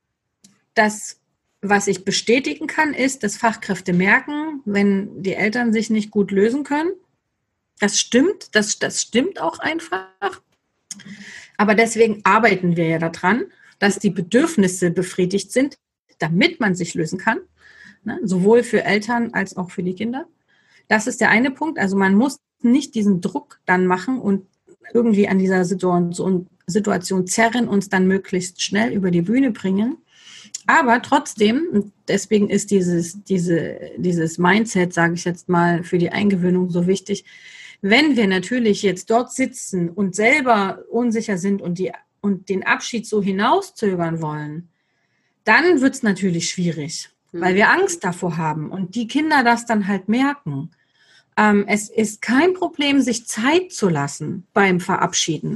das, was ich bestätigen kann, ist, dass Fachkräfte merken, wenn die Eltern sich nicht gut lösen können. Das stimmt, das, das stimmt auch einfach. Aber deswegen arbeiten wir ja daran, dass die Bedürfnisse befriedigt sind, damit man sich lösen kann, ne? Sowohl für Eltern als auch für die Kinder. Das ist der eine Punkt. Also man muss nicht diesen Druck dann machen und irgendwie an dieser Situation, Situation zerren und es dann möglichst schnell über die Bühne bringen. Aber trotzdem, deswegen ist dieses, diese, dieses Mindset, sage ich jetzt mal, für die Eingewöhnung so wichtig. Wenn wir natürlich jetzt dort sitzen und selber unsicher sind und, die, und den Abschied so hinauszögern wollen, dann wird es natürlich schwierig, mhm. weil wir Angst davor haben und die Kinder das dann halt merken. Ähm, es ist kein Problem, sich Zeit zu lassen beim Verabschieden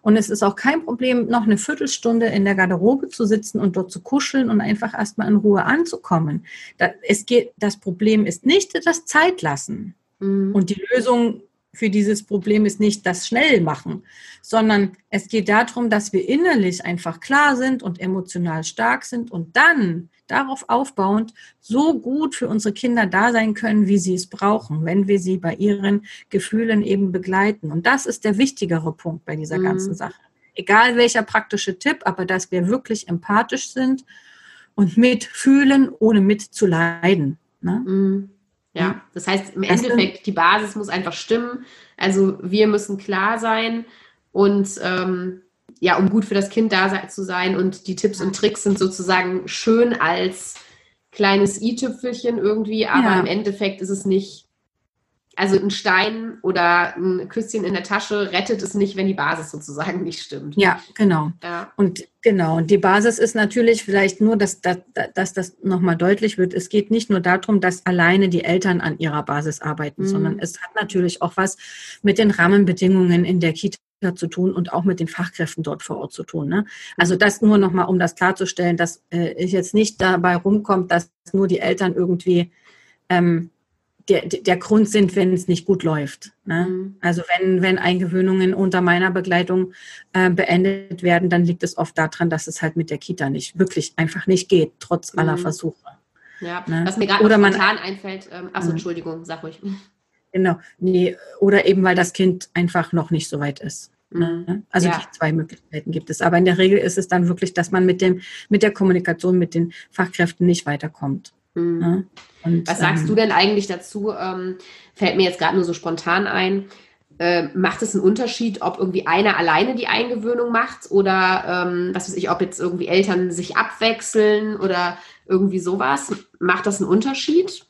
Und es ist auch kein Problem, noch eine Viertelstunde in der Garderobe zu sitzen und dort zu kuscheln und einfach erstmal in Ruhe anzukommen. Da, es geht, das Problem ist nicht das Zeitlassen. Mhm. Und die Lösung für dieses Problem ist nicht das Schnellmachen, sondern es geht darum, dass wir innerlich einfach klar sind und emotional stark sind und dann darauf aufbauend so gut für unsere Kinder da sein können, wie sie es brauchen, wenn wir sie bei ihren Gefühlen eben begleiten. Und das ist der wichtigere Punkt bei dieser mhm. ganzen Sache. Egal welcher praktische Tipp, aber dass wir wirklich empathisch sind und mitfühlen, ohne mitzuleiden. Ne? Mhm. Ja, das heißt im Endeffekt, die Basis muss einfach stimmen. Also wir müssen klar sein und ähm, ja, um gut für das Kind da zu sein. Und die Tipps und Tricks sind sozusagen schön als kleines i-Tüpfelchen irgendwie, aber ja. im Endeffekt ist es nicht, also ein Stein oder ein Küsschen in der Tasche rettet es nicht, wenn die Basis sozusagen nicht stimmt. Ja, genau. Ja. Und genau, und die Basis ist natürlich vielleicht nur, dass, dass, dass das nochmal deutlich wird, es geht nicht nur darum, dass alleine die Eltern an ihrer Basis arbeiten, mhm. sondern es hat natürlich auch was mit den Rahmenbedingungen in der Kita zu tun und auch mit den Fachkräften dort vor Ort zu tun. Ne? Also das nur nochmal, um das klarzustellen, dass äh, jetzt nicht dabei rumkommt, dass nur die Eltern irgendwie ähm, Der, der Grund sind, wenn es nicht gut läuft. Ne? Mhm. Also wenn, wenn Eingewöhnungen unter meiner Begleitung äh, beendet werden, dann liegt es oft daran, dass es halt mit der Kita nicht, wirklich einfach nicht geht, trotz mhm. aller Versuche. Ja, ne? Was mir gerade spontan einfällt, ähm, achso, Entschuldigung, sag ruhig. Genau, nee, oder eben, weil das Kind einfach noch nicht so weit ist. Mhm. Ne? Also ja. die zwei Möglichkeiten gibt es. Aber in der Regel ist es dann wirklich, dass man mit dem, mit der Kommunikation mit den Fachkräften nicht weiterkommt. Mhm. Ne? Und, was sagst ähm, du denn eigentlich dazu? Ähm, fällt mir jetzt gerade nur so spontan ein. Äh, macht es einen Unterschied, ob irgendwie einer alleine die Eingewöhnung macht oder ähm, was weiß ich, ob jetzt irgendwie Eltern sich abwechseln oder irgendwie sowas? Macht das einen Unterschied?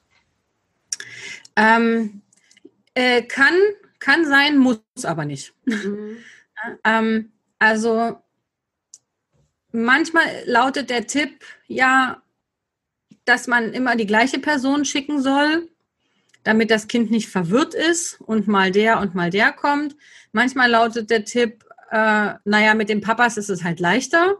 Ähm, äh, kann, kann sein, muss aber nicht. Mhm. ähm, also manchmal lautet der Tipp, ja, dass man immer die gleiche Person schicken soll, damit das Kind nicht verwirrt ist und mal der und mal der kommt. Manchmal lautet der Tipp, äh, naja, mit den Papas ist es halt leichter.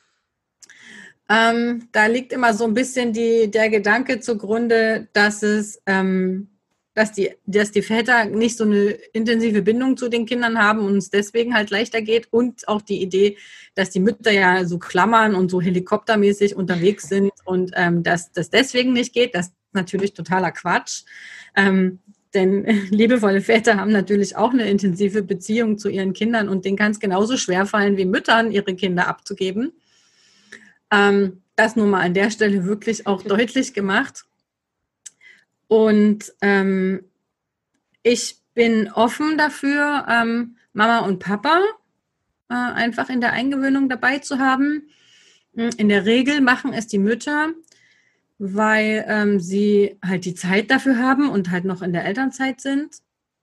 Ähm, da liegt immer so ein bisschen die, der Gedanke zugrunde, dass es, ähm, dass die, dass die Väter nicht so eine intensive Bindung zu den Kindern haben und es deswegen halt leichter geht und auch die Idee, dass die Mütter ja so klammern und so helikoptermäßig unterwegs sind und ähm, dass das deswegen nicht geht, das ist natürlich totaler Quatsch. Ähm, denn liebevolle Väter haben natürlich auch eine intensive Beziehung zu ihren Kindern und denen kann es genauso schwerfallen wie Müttern, ihre Kinder abzugeben. Ähm, das nur mal an der Stelle wirklich auch deutlich gemacht. Und ähm, ich bin offen dafür, ähm, Mama und Papa äh, einfach in der Eingewöhnung dabei zu haben. In der Regel machen es die Mütter, weil ähm, sie halt die Zeit dafür haben und halt noch in der Elternzeit sind.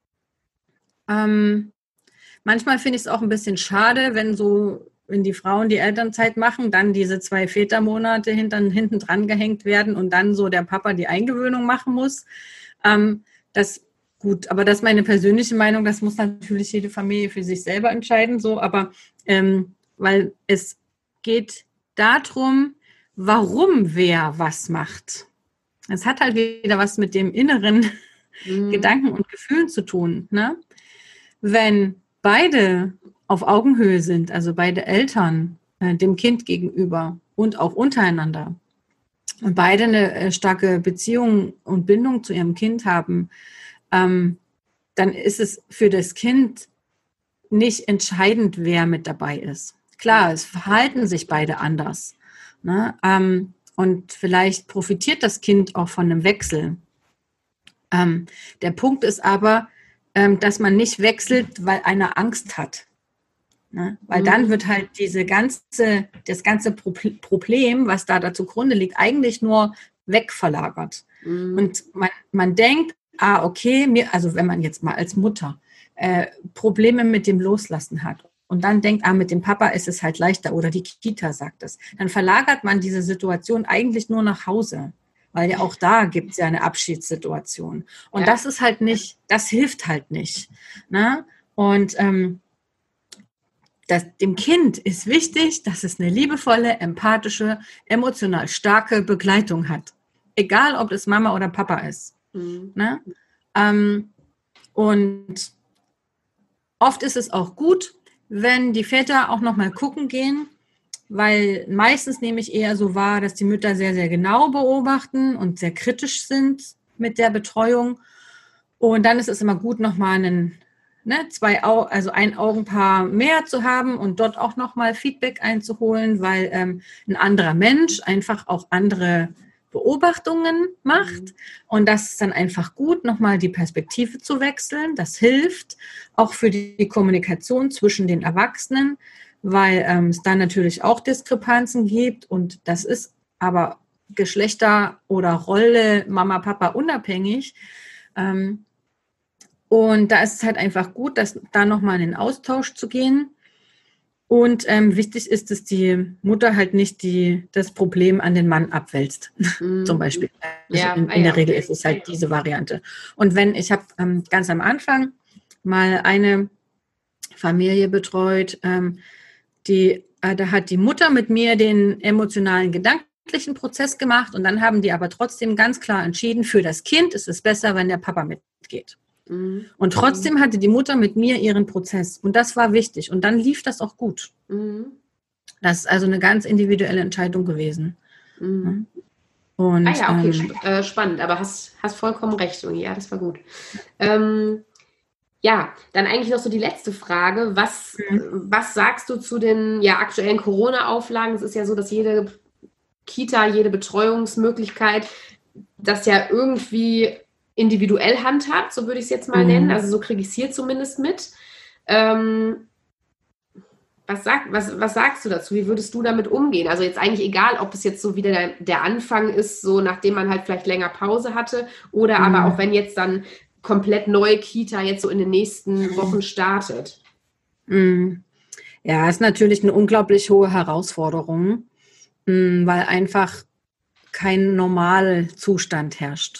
Ähm, manchmal finde ich es auch ein bisschen schade, wenn so, wenn die Frauen die Elternzeit machen, dann diese zwei Vätermonate hinten, hinten dran gehängt werden und dann so der Papa die Eingewöhnung machen muss. Ähm, das gut, aber das ist meine persönliche Meinung, das muss natürlich jede Familie für sich selber entscheiden, so, aber ähm, weil es geht darum, warum wer was macht. Es hat halt wieder was mit dem inneren mhm. Gedanken und Gefühlen zu tun. Ne? Wenn beide auf Augenhöhe sind, also beide Eltern äh, dem Kind gegenüber und auch untereinander und beide eine äh, starke Beziehung und Bindung zu ihrem Kind haben, ähm, dann ist es für das Kind nicht entscheidend, wer mit dabei ist. Klar, es verhalten sich beide anders. Ne? Ähm, und vielleicht profitiert das Kind auch von einem Wechsel. Ähm, der Punkt ist aber, ähm, dass man nicht wechselt, weil einer Angst hat. Ne? Weil mhm. dann wird halt diese ganze, das ganze Pro- Problem, was da, da zugrunde liegt, eigentlich nur wegverlagert. Mhm. Und man, man denkt, ah, okay, mir, also wenn man jetzt mal als Mutter äh, Probleme mit dem Loslassen hat und dann denkt, ah, mit dem Papa ist es halt leichter oder die Kita sagt es, dann verlagert man diese Situation eigentlich nur nach Hause, weil ja auch da gibt es ja eine Abschiedssituation. Und ja. das ist halt nicht, das hilft halt nicht. Ne? Und ähm, das, dem Kind ist wichtig, dass es eine liebevolle, empathische, emotional starke Begleitung hat. Egal, ob es Mama oder Papa ist. Mhm. Ne? Ähm, und oft ist es auch gut, wenn die Väter auch nochmal gucken gehen, weil meistens nehme ich eher so wahr, dass die Mütter sehr, sehr genau beobachten und sehr kritisch sind mit der Betreuung. Und dann ist es immer gut, nochmal einen, ne, zwei, Au- also ein Augenpaar mehr zu haben und dort auch nochmal Feedback einzuholen, weil ähm, ein anderer Mensch einfach auch andere Beobachtungen macht. Mhm. Und das ist dann einfach gut, nochmal die Perspektive zu wechseln. Das hilft auch für die Kommunikation zwischen den Erwachsenen, weil ähm, es dann natürlich auch Diskrepanzen gibt. Und das ist aber Geschlechter oder Rolle, Mama, Papa unabhängig. Ähm, und da ist es halt einfach gut, dass da nochmal in den Austausch zu gehen. Und ähm, wichtig ist, dass die Mutter halt nicht die, das Problem an den Mann abwälzt, mhm. zum Beispiel. Also ja, in, in der Regel ist es halt diese Variante. Und wenn, ich habe ähm, ganz am Anfang mal eine Familie betreut, ähm, die, äh, da hat die Mutter mit mir den emotionalen, gedanklichen Prozess gemacht und dann haben die aber trotzdem ganz klar entschieden, für das Kind ist es besser, wenn der Papa mitgeht. Und trotzdem hatte die Mutter mit mir ihren Prozess. Und das war wichtig. Und dann lief das auch gut. Mhm. Das ist also eine ganz individuelle Entscheidung gewesen. Mhm. Und, ah ja, okay, ähm, äh, spannend. Aber hast, hast vollkommen recht. Ja, das war gut. Ähm, ja, dann eigentlich noch so die letzte Frage. Was, mhm. was sagst du zu den ja, aktuellen Corona-Auflagen? Es ist ja so, dass jede Kita, jede Betreuungsmöglichkeit das ja irgendwie individuell handhabt, so würde ich es jetzt mal mhm. nennen. Also so kriege ich es hier zumindest mit. Ähm, was, sag, was, was sagst du dazu? Wie würdest du damit umgehen? Also jetzt eigentlich egal, ob es jetzt so wieder der, der Anfang ist, so nachdem man halt vielleicht länger Pause hatte oder mhm. aber auch wenn jetzt dann komplett neue Kita jetzt so in den nächsten Wochen startet. Mhm. Ja, ist natürlich eine unglaublich hohe Herausforderung, weil einfach kein Normalzustand herrscht.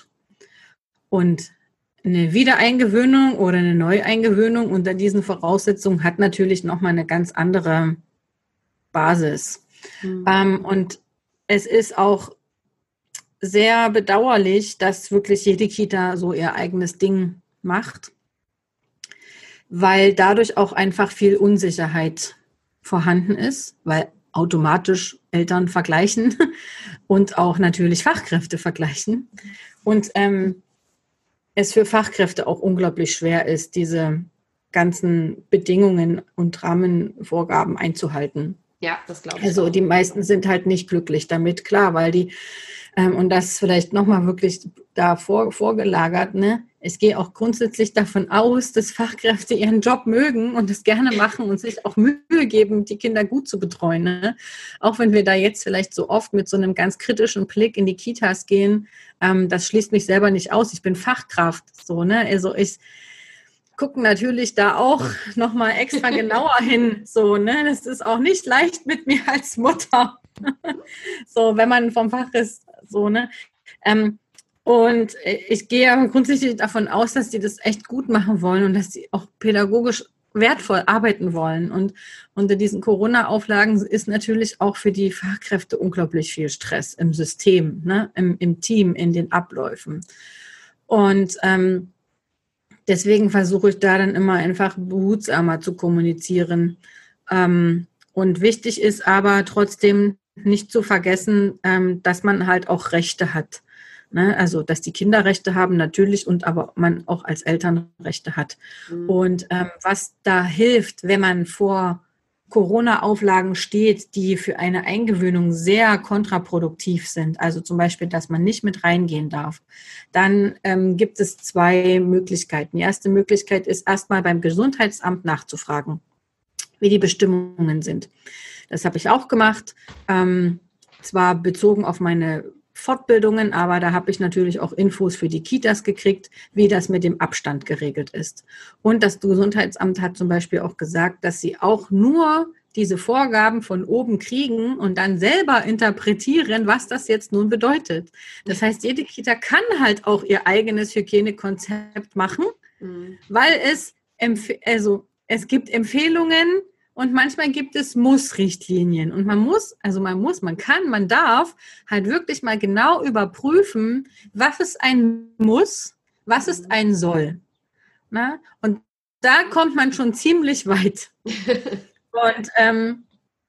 Und eine Wiedereingewöhnung oder eine Neueingewöhnung unter diesen Voraussetzungen hat natürlich nochmal eine ganz andere Basis. Mhm. Ähm, und es ist auch sehr bedauerlich, dass wirklich jede Kita so ihr eigenes Ding macht, weil dadurch auch einfach viel Unsicherheit vorhanden ist, weil automatisch Eltern vergleichen und auch natürlich Fachkräfte vergleichen. Und ähm, es für Fachkräfte auch unglaublich schwer ist, diese ganzen Bedingungen und Rahmenvorgaben einzuhalten. Ja, das glaube ich. Also auch. Die meisten sind halt nicht glücklich damit, klar, weil die, ähm, und das vielleicht nochmal wirklich da vor, vorgelagert, ne? Ich gehe auch grundsätzlich davon aus, dass Fachkräfte ihren Job mögen und es gerne machen und sich auch Mühe geben, die Kinder gut zu betreuen. Ne? Auch wenn wir da jetzt vielleicht so oft mit so einem ganz kritischen Blick in die Kitas gehen, ähm, das schließt mich selber nicht aus. Ich bin Fachkraft, so, ne? Also ich gucke natürlich da auch nochmal extra genauer hin, so, ne? Das ist auch nicht leicht mit mir als Mutter. So, wenn man vom Fach ist, so, ne? Ähm, Und ich gehe aber grundsätzlich davon aus, dass die das echt gut machen wollen und dass sie auch pädagogisch wertvoll arbeiten wollen. Und unter diesen Corona-Auflagen ist natürlich auch für die Fachkräfte unglaublich viel Stress im System, ne? Im, im Team, in den Abläufen. Und ähm, deswegen versuche ich da dann immer einfach behutsamer zu kommunizieren. Ähm, und wichtig ist aber trotzdem nicht zu vergessen, ähm, dass man halt auch Rechte hat. Ne, also, dass die Kinder Rechte haben, natürlich, und aber man auch als Eltern Rechte hat. Mhm. Und ähm, was da hilft, wenn man vor Corona-Auflagen steht, die für eine Eingewöhnung sehr kontraproduktiv sind, also zum Beispiel, dass man nicht mit reingehen darf, dann ähm, gibt es zwei Möglichkeiten. Die erste Möglichkeit ist, erstmal beim Gesundheitsamt nachzufragen, wie die Bestimmungen sind. Das habe ich auch gemacht, ähm, zwar bezogen auf meine Fortbildungen, aber da habe ich natürlich auch Infos für die Kitas gekriegt, wie das mit dem Abstand geregelt ist. Und das Gesundheitsamt hat zum Beispiel auch gesagt, dass sie auch nur diese Vorgaben von oben kriegen und dann selber interpretieren, was das jetzt nun bedeutet. Das heißt, jede Kita kann halt auch ihr eigenes Hygienekonzept machen, mhm. weil es, empf- also, es gibt Empfehlungen und manchmal gibt es Muss-Richtlinien. Und man muss, also man muss, man kann, man darf halt wirklich mal genau überprüfen, was ist ein Muss, was ist ein Soll. Na? Und da kommt man schon ziemlich weit. Und ähm,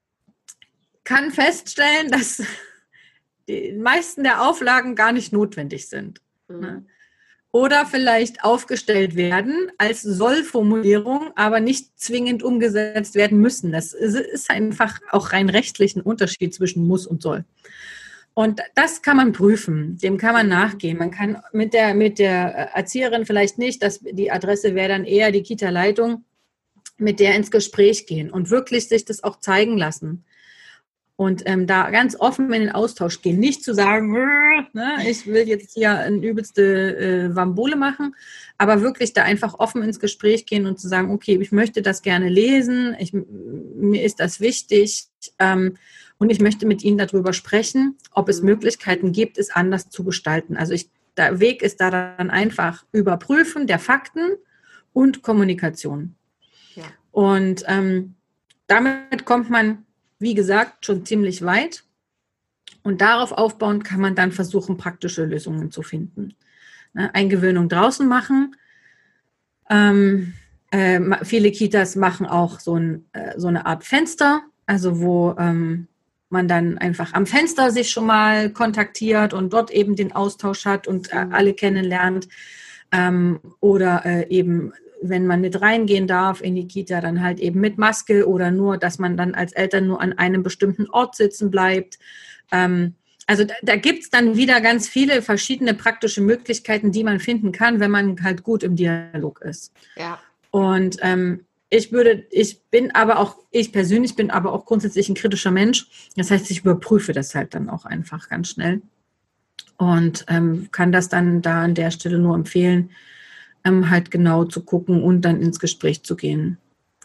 kann feststellen, dass die meisten der Auflagen gar nicht notwendig sind. Mhm. Ne? Oder vielleicht aufgestellt werden als Sollformulierung, aber nicht zwingend umgesetzt werden müssen. Das ist einfach auch rein rechtlich ein Unterschied zwischen muss und soll. Und das kann man prüfen, dem kann man nachgehen. Man kann mit der, mit der Erzieherin vielleicht nicht, dass die Adresse wäre dann eher die Kita-Leitung, mit der ins Gespräch gehen und wirklich sich das auch zeigen lassen. Und ähm, da ganz offen in den Austausch gehen. Nicht zu sagen, ne, ich will jetzt hier eine übelste äh, Wambole machen, aber wirklich da einfach offen ins Gespräch gehen und zu sagen, okay, ich möchte das gerne lesen, ich, mir ist das wichtig ähm, und ich möchte mit Ihnen darüber sprechen, ob es Möglichkeiten gibt, es anders zu gestalten. Also ich, der Weg ist da dann einfach Überprüfen der Fakten und Kommunikation. Ja. Und ähm, damit kommt man, wie gesagt, schon ziemlich weit. Und darauf aufbauend kann man dann versuchen, praktische Lösungen zu finden. Eingewöhnung draußen machen. Ähm, äh, viele Kitas machen auch so, ein, äh, so eine Art Fenster, also wo ähm, man dann einfach am Fenster sich schon mal kontaktiert und dort eben den Austausch hat und äh, alle kennenlernt. Ähm, oder äh, eben wenn man mit reingehen darf in die Kita, dann halt eben mit Maske oder nur, dass man dann als Eltern nur an einem bestimmten Ort sitzen bleibt. Ähm, also da, da gibt es dann wieder ganz viele verschiedene praktische Möglichkeiten, die man finden kann, wenn man halt gut im Dialog ist. Ja. Und ähm, ich würde, ich bin aber auch, ich persönlich bin aber auch grundsätzlich ein kritischer Mensch. Das heißt, ich überprüfe das halt dann auch einfach ganz schnell und ähm, kann das dann da an der Stelle nur empfehlen, Ähm, halt genau zu gucken und dann ins Gespräch zu gehen.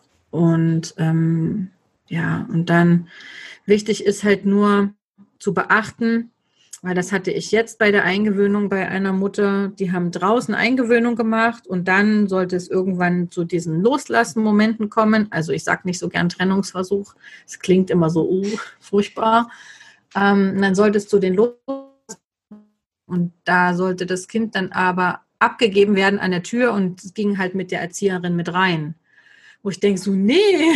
Und ähm, ja, und dann wichtig ist halt nur zu beachten, weil das hatte ich jetzt bei der Eingewöhnung bei einer Mutter, die haben draußen Eingewöhnung gemacht und dann sollte es irgendwann zu diesen Loslassen-Momenten kommen. Also ich sage nicht so gern Trennungsversuch, es klingt immer so uh, furchtbar. Ähm, dann sollte es zu den Loslassen und da sollte das Kind dann aber abgegeben werden an der Tür und es ging halt mit der Erzieherin mit rein. Wo ich denke so, nee,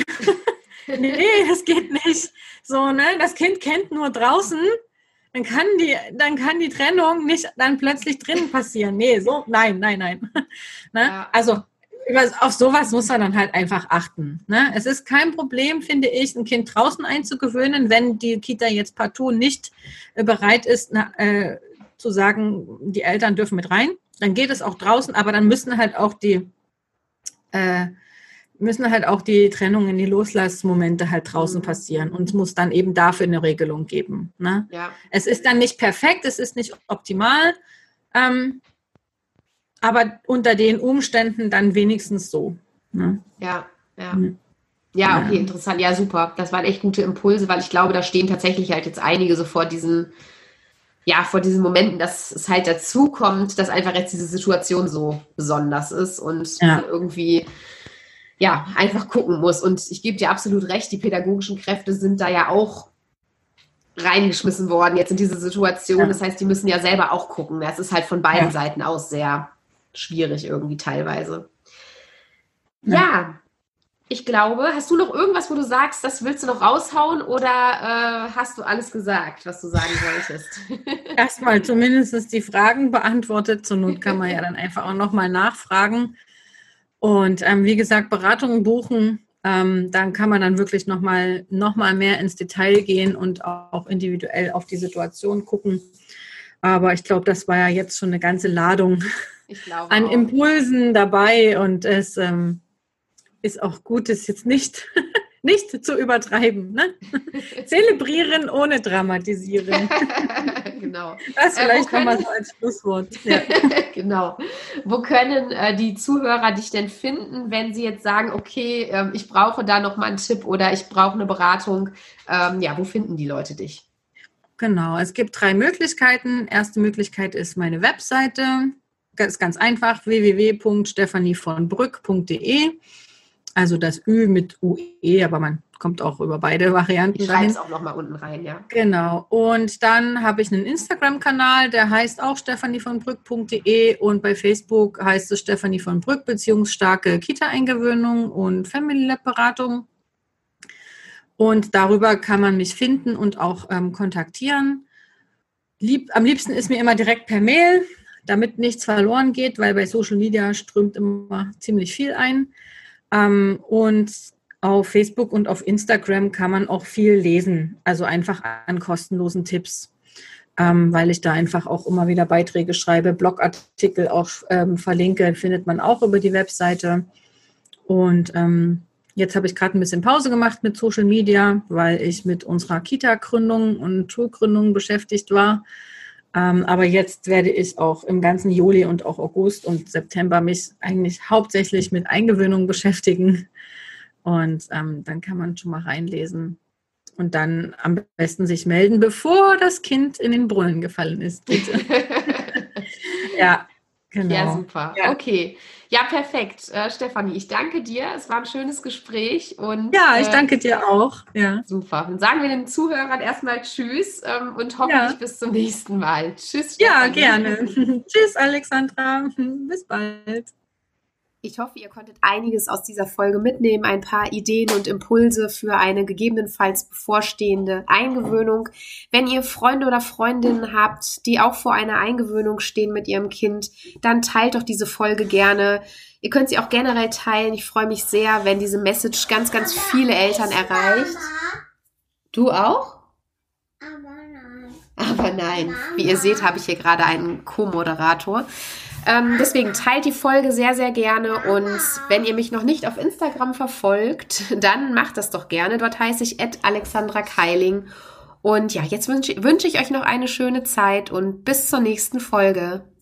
nee, das geht nicht. So, ne, das Kind kennt nur draußen, dann kann die, dann kann die Trennung nicht dann plötzlich drinnen passieren. Nee, so, nein, nein, nein. Ne? Ja. Also auf sowas muss man dann halt einfach achten. Ne? Es ist kein Problem, finde ich, ein Kind draußen einzugewöhnen, wenn die Kita jetzt partout nicht bereit ist, na, äh, zu sagen, die Eltern dürfen mit rein. Dann geht es auch draußen, aber dann müssen halt auch die äh, müssen halt auch die Trennungen, die Loslassmomente halt draußen passieren und es muss dann eben dafür eine Regelung geben. Ne? Ja. Es ist dann nicht perfekt, es ist nicht optimal, ähm, aber unter den Umständen dann wenigstens so. Ne? Ja, ja. Mhm. Ja, okay, interessant. Ja, super. Das waren echt gute Impulse, weil ich glaube, da stehen tatsächlich halt jetzt einige so vor diesen ja, vor diesen Momenten, dass es halt dazu kommt, dass einfach jetzt diese Situation so besonders ist und ja. man irgendwie ja, einfach gucken muss. Und ich gebe dir absolut recht, die pädagogischen Kräfte sind da ja auch reingeschmissen worden jetzt in diese Situation. Ja. Das heißt, die müssen ja selber auch gucken. Das ist halt von beiden ja. Seiten aus sehr schwierig irgendwie teilweise. Ja. ja. Ich glaube, hast du noch irgendwas, wo du sagst, das willst du noch raushauen oder äh, hast du alles gesagt, was du sagen wolltest? Erstmal zumindest die Fragen beantwortet. Zur Not kann man ja dann einfach auch nochmal nachfragen. Und ähm, wie gesagt, Beratungen buchen, ähm, dann kann man dann wirklich nochmal noch mal mehr ins Detail gehen und auch individuell auf die Situation gucken. Aber ich glaube, das war ja jetzt schon eine ganze Ladung an auch. Impulsen dabei und es ähm, ist auch gut, es jetzt nicht, nicht zu übertreiben. Ne? Zelebrieren ohne dramatisieren. Genau. Das vielleicht äh, nochmal so als Schlusswort. Ja. Genau. Wo können äh, die Zuhörer dich denn finden, wenn sie jetzt sagen, okay, äh, ich brauche da nochmal einen Tipp oder ich brauche eine Beratung? Ähm, ja, wo finden die Leute dich? Genau, es gibt drei Möglichkeiten. Erste Möglichkeit ist meine Webseite. Das ist ganz einfach, w w w punkt stephanie von brück punkt d e. Also das Ü mit U E, aber man kommt auch über beide Varianten Ich schreibe es auch nochmal unten rein, ja. Genau. Und dann habe ich einen Instagram-Kanal, der heißt auch stephanie von brück punkt de und bei Facebook heißt es Stephanie von Brück, beziehungsstarke Kita-Eingewöhnung und Family Lab-Beratung. Und darüber kann man mich finden und auch ähm, kontaktieren. Lieb, am liebsten ist mir immer direkt per Mail, damit nichts verloren geht, weil bei Social Media strömt immer ziemlich viel ein. Ähm, und auf Facebook und auf Instagram kann man auch viel lesen, also einfach an kostenlosen Tipps, ähm, weil ich da einfach auch immer wieder Beiträge schreibe, Blogartikel auch ähm, verlinke, findet man auch über die Webseite. Und ähm, jetzt habe ich gerade ein bisschen Pause gemacht mit Social Media, weil ich mit unserer Kita-Gründung und Schulgründung beschäftigt war. Ähm, aber jetzt werde ich auch im ganzen Juli und auch August und September mich eigentlich hauptsächlich mit Eingewöhnung beschäftigen. Und ähm, dann kann man schon mal reinlesen und dann am besten sich melden, bevor das Kind in den Brunnen gefallen ist, bitte. Ja, genau. Ja, super. Ja. Okay. Ja, perfekt. Äh, Stephanie, ich danke dir. Es war ein schönes Gespräch. Und, Ja, ich äh, danke dir auch. Ja. Super. Dann sagen wir den Zuhörern erstmal Tschüss ähm, und hoffentlich Ja. bis zum nächsten Mal. Tschüss, Ja, Stephanie. gerne. Tschüss, Alexandra. Bis bald. Ich hoffe, ihr konntet einiges aus dieser Folge mitnehmen, ein paar Ideen und Impulse für eine gegebenenfalls bevorstehende Eingewöhnung. Wenn ihr Freunde oder Freundinnen habt, die auch vor einer Eingewöhnung stehen mit ihrem Kind, dann teilt doch diese Folge gerne. Ihr könnt sie auch generell teilen. Ich freue mich sehr, wenn diese Message ganz, ganz viele Eltern erreicht. Du auch? Aber nein. Aber nein. Wie ihr seht, habe ich hier gerade einen Co-Moderator. Ähm, deswegen teilt die Folge sehr, sehr gerne und wenn ihr mich noch nicht auf Instagram verfolgt, dann macht das doch gerne. Dort heiße ich at Alexandra Keiling. Und ja, jetzt wünsche wünsch ich euch noch eine schöne Zeit und bis zur nächsten Folge.